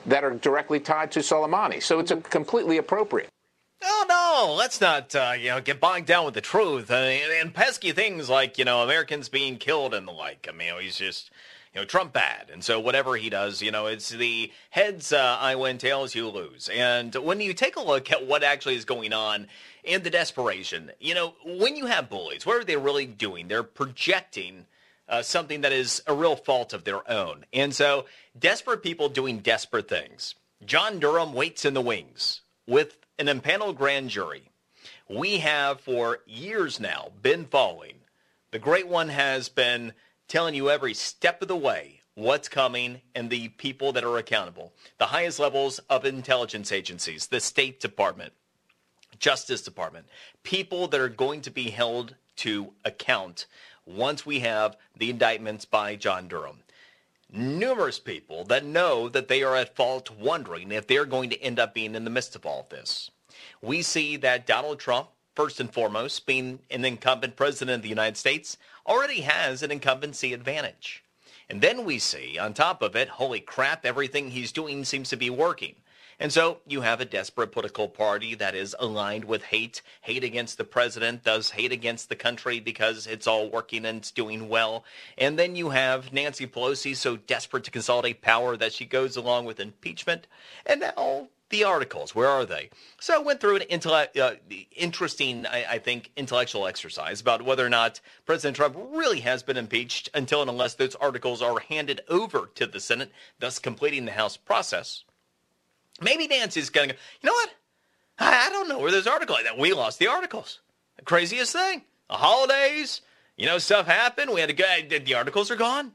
that are directly tied to Soleimani. So it's a completely appropriate. Oh, no, let's not, uh, you know, get bogged down with the truth uh, and, and pesky things like, you know, Americans being killed and the like. I mean, you know, he's just, you know, Trump bad. And so whatever he does, you know, it's the heads uh, I win, tails you lose. And when you take a look at what actually is going on and the desperation, you know, when you have bullies, what are they really doing? They're projecting uh, something that is a real fault of their own. And so desperate people doing desperate things. John Durham waits in the wings with an impaneled grand jury. We have for years now been following. The Great One has been telling you every step of the way what's coming and the people that are accountable. The highest levels of intelligence agencies, the State Department, Justice Department, people that are going to be held to account once we have the indictments by John Durham. Numerous people that know that they are at fault wondering if they're going to end up being in the midst of all of this. We see that Donald Trump, first and foremost, being an incumbent president of the United States, already has an incumbency advantage. And then we see, on top of it, holy crap, everything he's doing seems to be working. And so you have a desperate political party that is aligned with hate. Hate against the president does hate against the country because it's all working and it's doing well. And then you have Nancy Pelosi so desperate to consolidate power that she goes along with impeachment. And now the articles, where are they? So I went through an intellect, uh, interesting, I, I think, intellectual exercise about whether or not President Trump really has been impeached until and unless those articles are handed over to the Senate, thus completing the House process. Maybe Nancy's going to go, you know what? I, I don't know where those articles are. We lost the articles. The craziest thing. The holidays, you know, stuff happened. We had to go, the articles are gone.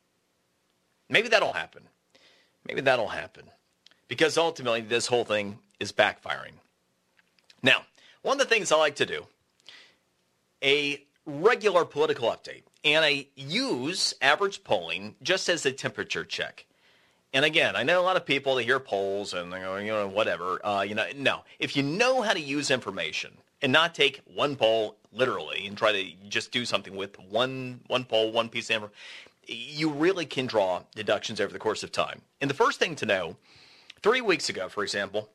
Maybe that'll happen. Maybe that'll happen. Because ultimately, this whole thing is backfiring. Now, one of the things I like to do, a regular political update, and I use average polling just as a temperature check. And again, I know a lot of people, they hear polls and they go, you know, whatever. Uh, you know, no. If you know how to use information and not take one poll literally and try to just do something with one one poll, one piece of information, you really can draw deductions over the course of time. And the first thing to know, three weeks ago, for example,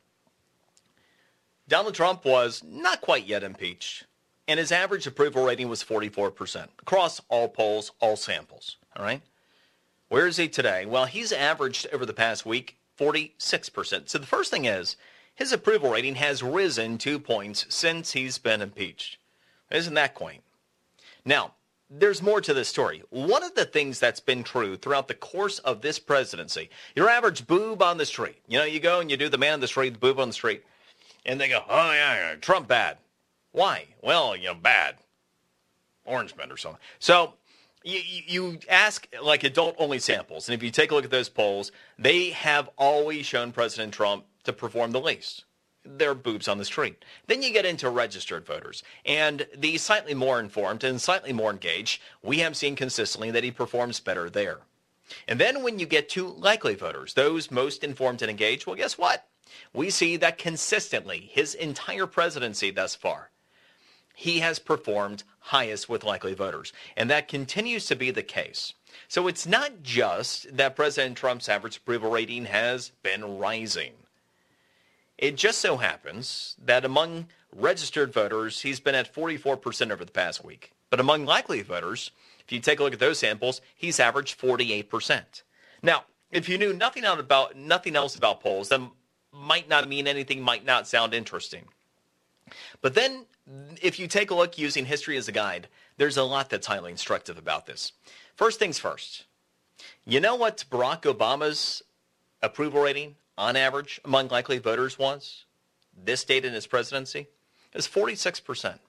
Donald Trump was not quite yet impeached, and his average approval rating was forty-four percent across all polls, all samples. All right? Where is he today? Well, he's averaged over the past week forty-six percent. So the first thing is, his approval rating has risen two points since he's been impeached. Isn't that quaint? Now, there's more to this story. One of the things that's been true throughout the course of this presidency, your average boob on the street. You know, you go and you do the man on the street, the boob on the street, and they go, oh, yeah, yeah, Trump bad. Why? Well, you know, bad. Orange men or something. So You, you ask like adult-only samples, and if you take a look at those polls, they have always shown President Trump to perform the least. They're boobs on the street. Then you get into registered voters, and the slightly more informed and slightly more engaged, we have seen consistently that he performs better there. And then when you get to likely voters, those most informed and engaged, well, guess what? We see that consistently his entire presidency thus far, he has performed highest with likely voters. And that continues to be the case. So it's not just that President Trump's average approval rating has been rising. It just so happens that among registered voters, he's been at forty-four percent over the past week. But among likely voters, if you take a look at those samples, he's averaged forty-eight percent. Now, if you knew nothing out about nothing else about polls, that might not mean anything, might not sound interesting. But then, if you take a look using history as a guide, there's a lot that's highly instructive about this. First things first. You know what Barack Obama's approval rating, on average, among likely voters was? This date in his presidency? It was forty-six percent.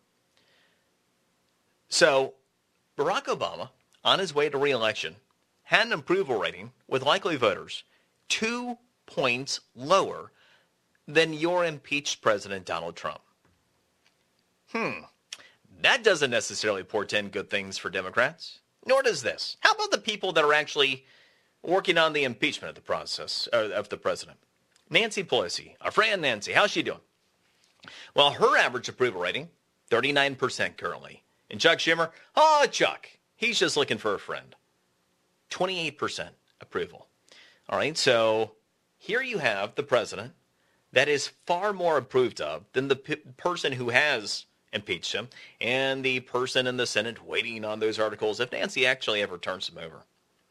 So, Barack Obama, on his way to re-election, had an approval rating with likely voters two points lower than your impeached President Donald Trump. Hmm, that doesn't necessarily portend good things for Democrats, nor does this. How about the people that are actually working on the impeachment of the process, uh, of the president? Nancy Pelosi, our friend Nancy, how's she doing? Well, her average approval rating, thirty-nine percent currently. And Chuck Schumer, oh, Chuck, he's just looking for a friend. twenty-eight percent approval. All right, so here you have the president that is far more approved of than the p- person who has impeached him and the person in the Senate waiting on those articles if Nancy actually ever turns them over.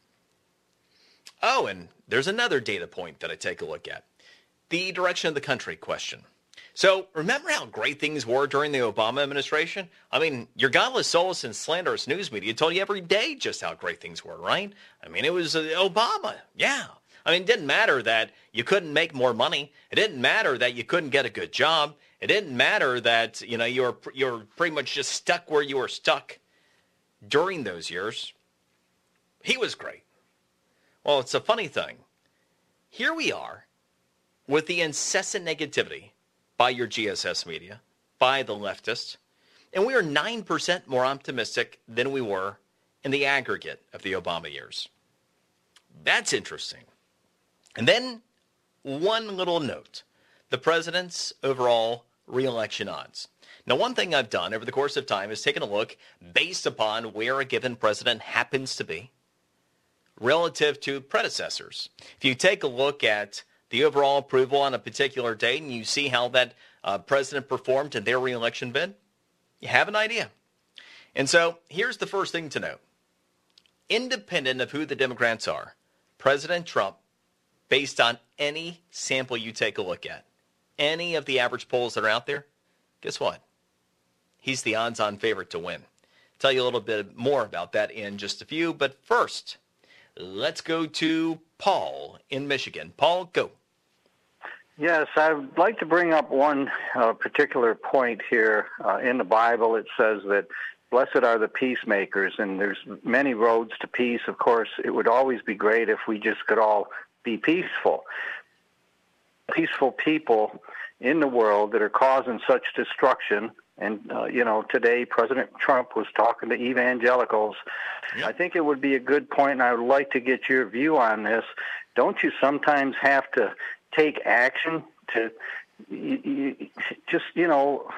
Oh, and there's another data point that I take a look at. The direction of the country question. So remember how great things were during the Obama administration? I mean, your godless, soulless, and slanderous news media told you every day just how great things were, right? I mean, it was uh, Obama. Yeah. I mean, it didn't matter that you couldn't make more money. It didn't matter that you couldn't get a good job. It didn't matter that, you know, you were, you were pretty much just stuck where you were stuck during those years. He was great. Well, it's a funny thing. Here we are with the incessant negativity by your G S S media, by the leftists, and we are nine percent more optimistic than we were in the aggregate of the Obama years. That's interesting. And then one little note, the president's overall re-election odds. Now, one thing I've done over the course of time is taken a look based upon where a given president happens to be relative to predecessors. If you take a look at the overall approval on a particular date and you see how that uh, president performed in their re-election bid, you have an idea. And so here's the first thing to note. Independent of who the Democrats are, President Trump, based on any sample you take a look at, any of the average polls that are out there, guess what? He's the odds-on favorite to win. I'll tell you a little bit more about that in just a few, but first, let's go to Paul in Michigan. Paul, go. Yes, I'd like to bring up one uh, particular point here. Uh, in the Bible, it says that blessed are the peacemakers, and there's many roads to peace. Of course, it would always be great if we just could all be peaceful. Peaceful people in the world that are causing such destruction. And, uh, you know, today President Trump was talking to evangelicals. Yep. I think it would be a good point, and I would like to get your view on this. Don't you sometimes have to take action to you, you, just, you know,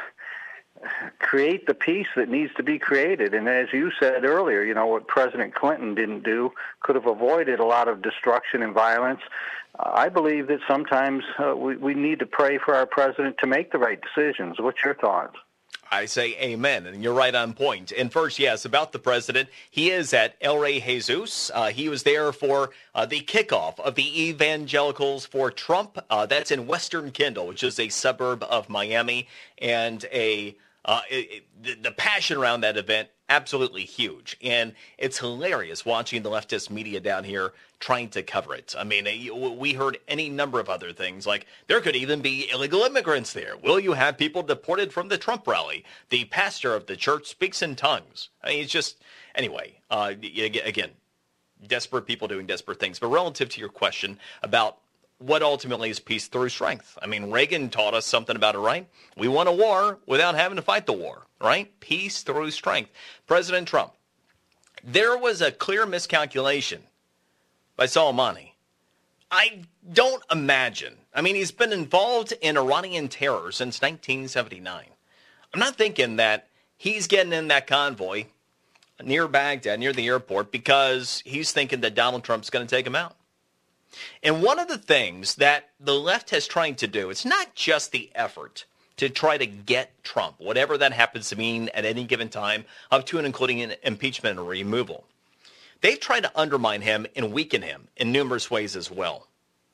create the peace that needs to be created? And as you said earlier, you know, what President Clinton didn't do could have avoided a lot of destruction and violence. Uh, I believe that sometimes uh, we, we need to pray for our president to make the right decisions. What's your thoughts? I say amen, and you're right on point. And first, yes, about the president, he is at El Rey Jesus. Uh, he was there for uh, the kickoff of the Evangelicals for Trump. Uh, that's in Western Kendall, which is a suburb of Miami, and a uh, it, it, the, the passion around that event, absolutely huge. And it's hilarious watching the leftist media down here trying to cover it. I mean, we heard any number of other things, like there could even be illegal immigrants there. Will you have people deported from the Trump rally? The pastor of the church speaks in tongues. I mean, it's just, anyway, uh, again, desperate people doing desperate things. But relative to your question about what ultimately is peace through strength, I mean, Reagan taught us something about it, right? We won a war without having to fight the war, right? Peace through strength. President Trump, there was a clear miscalculation by Soleimani. I don't imagine. I mean, he's been involved in Iranian terror since nineteen seventy-nine. I'm not thinking that he's getting in that convoy near Baghdad, near the airport, because he's thinking that Donald Trump's going to take him out. And one of the things that the left has tried to do, it's not just the effort to try to get Trump, whatever that happens to mean at any given time, up to and including an impeachment and removal. They've tried to undermine him and weaken him in numerous ways as well.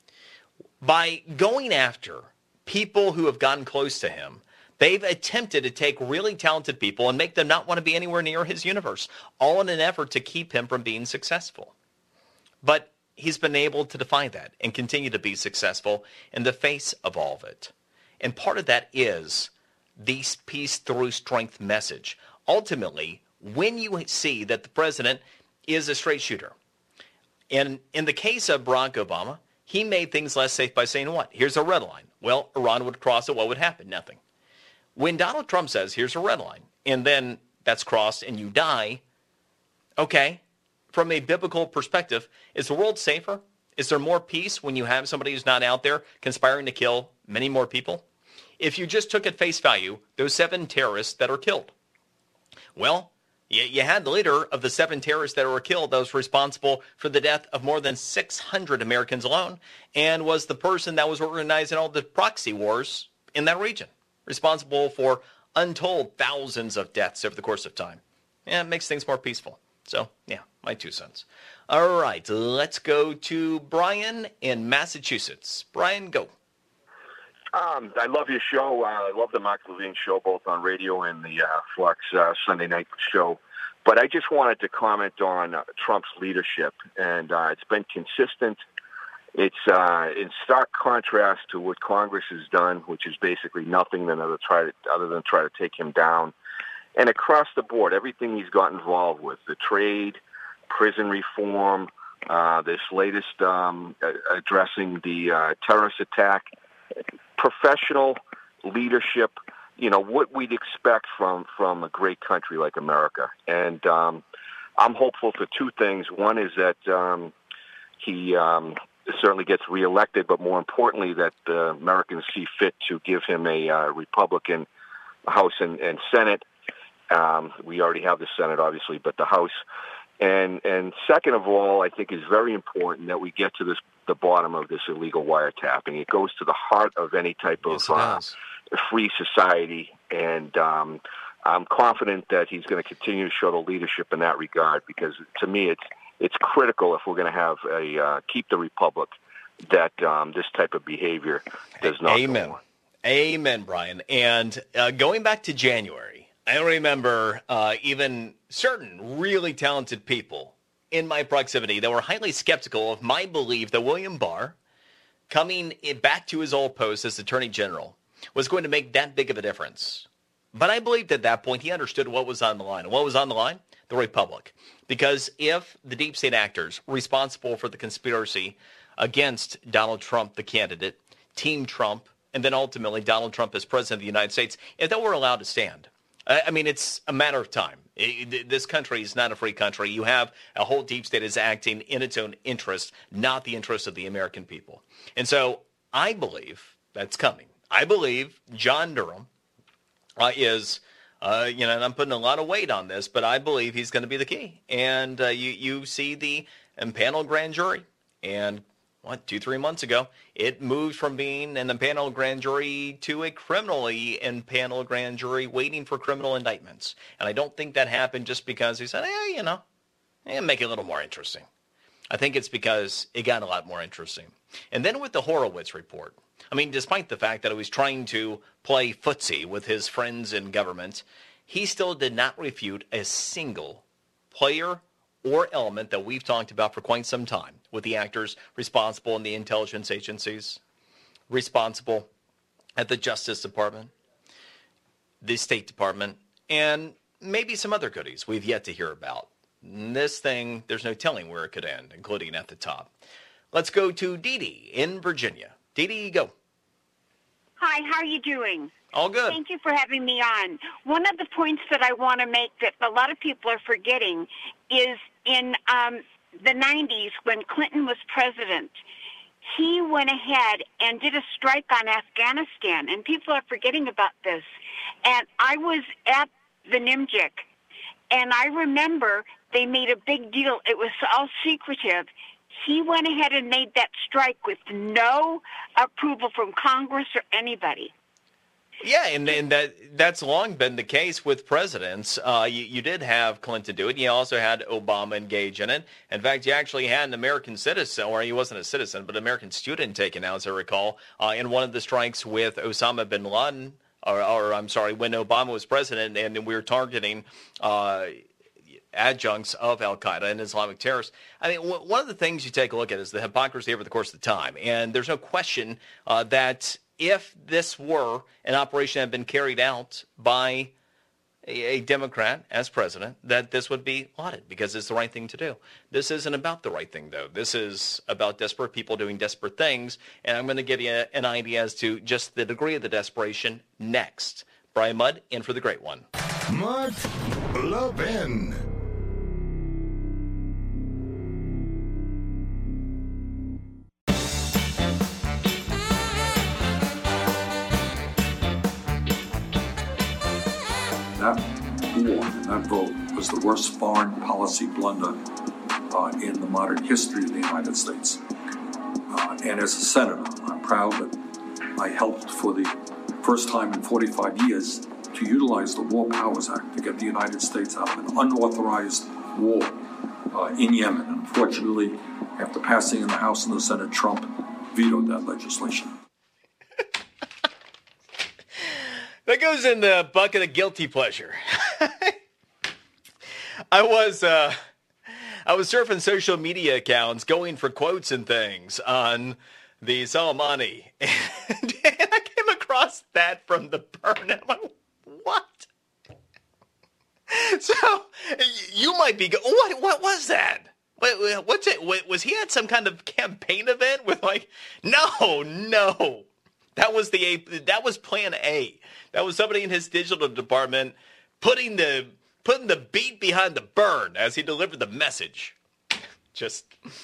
By going after people who have gotten close to him, they've attempted to take really talented people and make them not want to be anywhere near his universe, all in an effort to keep him from being successful. But he's been able to defy that and continue to be successful in the face of all of it. And part of that is the peace through strength message. Ultimately, when you see that the president is a straight shooter, and in the case of Barack Obama, he made things less safe by saying what? Here's a red line. Well, Iran would cross it. What would happen? Nothing. When Donald Trump says, here's a red line, and then that's crossed and you die, okay, from a biblical perspective, is the world safer? Is there more peace when you have somebody who's not out there conspiring to kill many more people? If you just took at face value those seven terrorists that are killed, well, You, you had the leader of the seven terrorists that were killed that was responsible for the death of more than six hundred Americans alone, and was the person that was organizing all the proxy wars in that region, responsible for untold thousands of deaths over the course of time. Yeah, it makes things more peaceful. So, yeah, my two cents. All right, let's go to Brian in Massachusetts. Brian, go. Um, I love your show. Uh, I love the Mark Levine show, both on radio and the uh, Flux uh, Sunday night show. But I just wanted to comment on uh, Trump's leadership, and uh, it's been consistent. It's uh, in stark contrast to what Congress has done, which is basically nothing than other, try to, other than try to take him down. And across the board, everything he's got involved with, the trade, prison reform, uh, this latest um, addressing the uh, terrorist attack, professional leadership, you know, what we'd expect from, from a great country like America. And um, I'm hopeful for two things. One is that um, he um, certainly gets reelected, but more importantly, that the Americans see fit to give him a uh, Republican House and, and Senate. Um, we already have the Senate, obviously, but the House. And and second of all, I think it's very important that we get to this the bottom of this illegal wiretapping. It goes to the heart of any type of yes, uh, free society, and um, I'm confident that he's going to continue to show the leadership in that regard. Because to me, it's it's critical if we're going to have a uh, keep the republic that um, this type of behavior does not. Amen. Go on. Amen, Brian. And uh, going back to January, I remember uh, even certain really talented people in my proximity that were highly skeptical of my belief that William Barr, coming back to his old post as Attorney General, was going to make that big of a difference. But I believed at that point he understood what was on the line. And what was on the line? The Republic. Because if the deep state actors responsible for the conspiracy against Donald Trump, the candidate, Team Trump, and then ultimately Donald Trump as president of the United States, if they were allowed to stand, I mean, it's a matter of time. It, this country is not a free country. You have a whole deep state is acting in its own interest, not the interest of the American people. And so I believe that's coming. I believe John Durham uh, is, uh, you know, and I'm putting a lot of weight on this, but I believe he's going to be the key. And uh, you, you see the impaneled grand jury. And what, two, three months ago, it moved from being an impaneled grand jury to a criminally impaneled grand jury waiting for criminal indictments. And I don't think that happened just because he said, eh, you know, eh, make it a little more interesting. I think it's because it got a lot more interesting. And then with the Horowitz report, I mean, despite the fact that he was trying to play footsie with his friends in government, he still did not refute a single player or element that we've talked about for quite some time, with the actors responsible in the intelligence agencies, responsible at the Justice Department, the State Department, and maybe some other goodies we've yet to hear about. This thing, there's no telling where it could end, including at the top. Let's go to Dee Dee in Virginia. Dee Dee, go. Hi, how are you doing? All good. Thank you for having me on. One of the points that I want to make that a lot of people are forgetting is in um, the nineties when Clinton was president, he went ahead and did a strike on Afghanistan, and people are forgetting about this. And I was at the N M J I C, and I remember they made a big deal. It was all secretive. He went ahead and made that strike with no approval from Congress or anybody. Yeah, and, and that that's long been the case with presidents. Uh, you, you did have Clinton do it. You also had Obama engage in it. In fact, you actually had an American citizen, or he wasn't a citizen, but an American student taken out, as I recall, uh, in one of the strikes with Osama bin Laden, or, or I'm sorry, when Obama was president, and we were targeting uh, adjuncts of al-Qaeda and Islamic terrorists. I mean, w- one of the things you take a look at is the hypocrisy over the course of the time. And there's no question uh, that if this were an operation that had been carried out by a, a Democrat as president, that this would be lauded because it's the right thing to do. This isn't about the right thing, though. This is about desperate people doing desperate things. And I'm going to give you a, an idea as to just the degree of the desperation next. Brian Mudd, in for the great one. Mark Levin. war. And that vote was the worst foreign policy blunder uh, in the modern history of the United States. Uh, and as a senator, I'm proud that I helped for the first time in forty-five years to utilize the War Powers Act to get the United States out of an unauthorized war uh, in Yemen. Unfortunately, after passing in the House and the Senate, Trump vetoed that legislation. That goes in the bucket of guilty pleasure. I was uh, I was surfing social media accounts, going for quotes and things on the Soleimani, and, and I came across that from the burn. And I'm like, what? So you might be go, what? What was that? What, what's it? Was he at some kind of campaign event with like? No, no, that was the that was Plan A. That was somebody in his digital department putting the putting the beat behind the burn as he delivered the message. Just,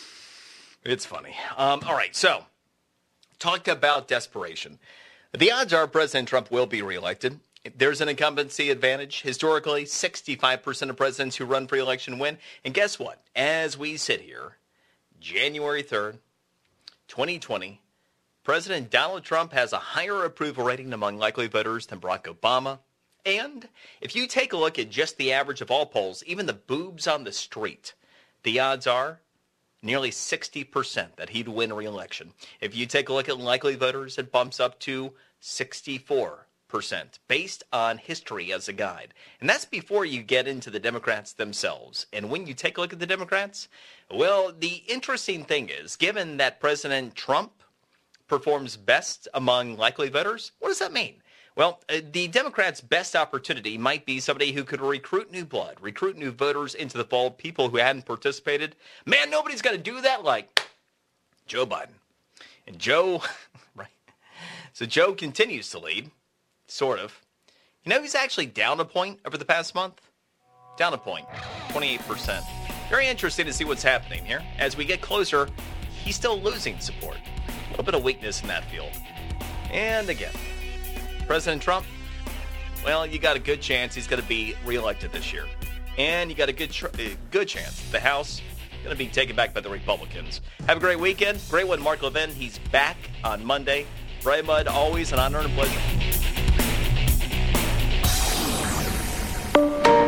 it's funny. Um, all right, so talk about desperation. The odds are President Trump will be reelected. There's an incumbency advantage. Historically, sixty-five percent of presidents who run for election win. And guess what? As we sit here, January third, twenty twenty, President Donald Trump has a higher approval rating among likely voters than Barack Obama. And if you take a look at just the average of all polls, even the boobs on the street, the odds are nearly sixty percent that he'd win re-election. If you take a look at likely voters, it bumps up to sixty-four percent based on history as a guide. And that's before you get into the Democrats themselves. And when you take a look at the Democrats, well, the interesting thing is, given that President Trump performs best among likely voters, what does that mean? Well, uh, the Democrats' best opportunity might be somebody who could recruit new blood, recruit new voters into the fold, people who hadn't participated. Man, nobody's going to do that like Joe Biden. And Joe, right? So Joe continues to lead, sort of. You know, he's actually down a point over the past month. Down a point, twenty-eight percent. Very interesting to see what's happening here. As we get closer, he's still losing support. A little bit of weakness in that field. And again, President Trump, well, you got a good chance he's going to be reelected this year. And you got a good tr- uh, good chance the House is going to be taken back by the Republicans. Have a great weekend. Great one, Mark Levin. He's back on Monday. Brian Mudd, always an honor and a pleasure.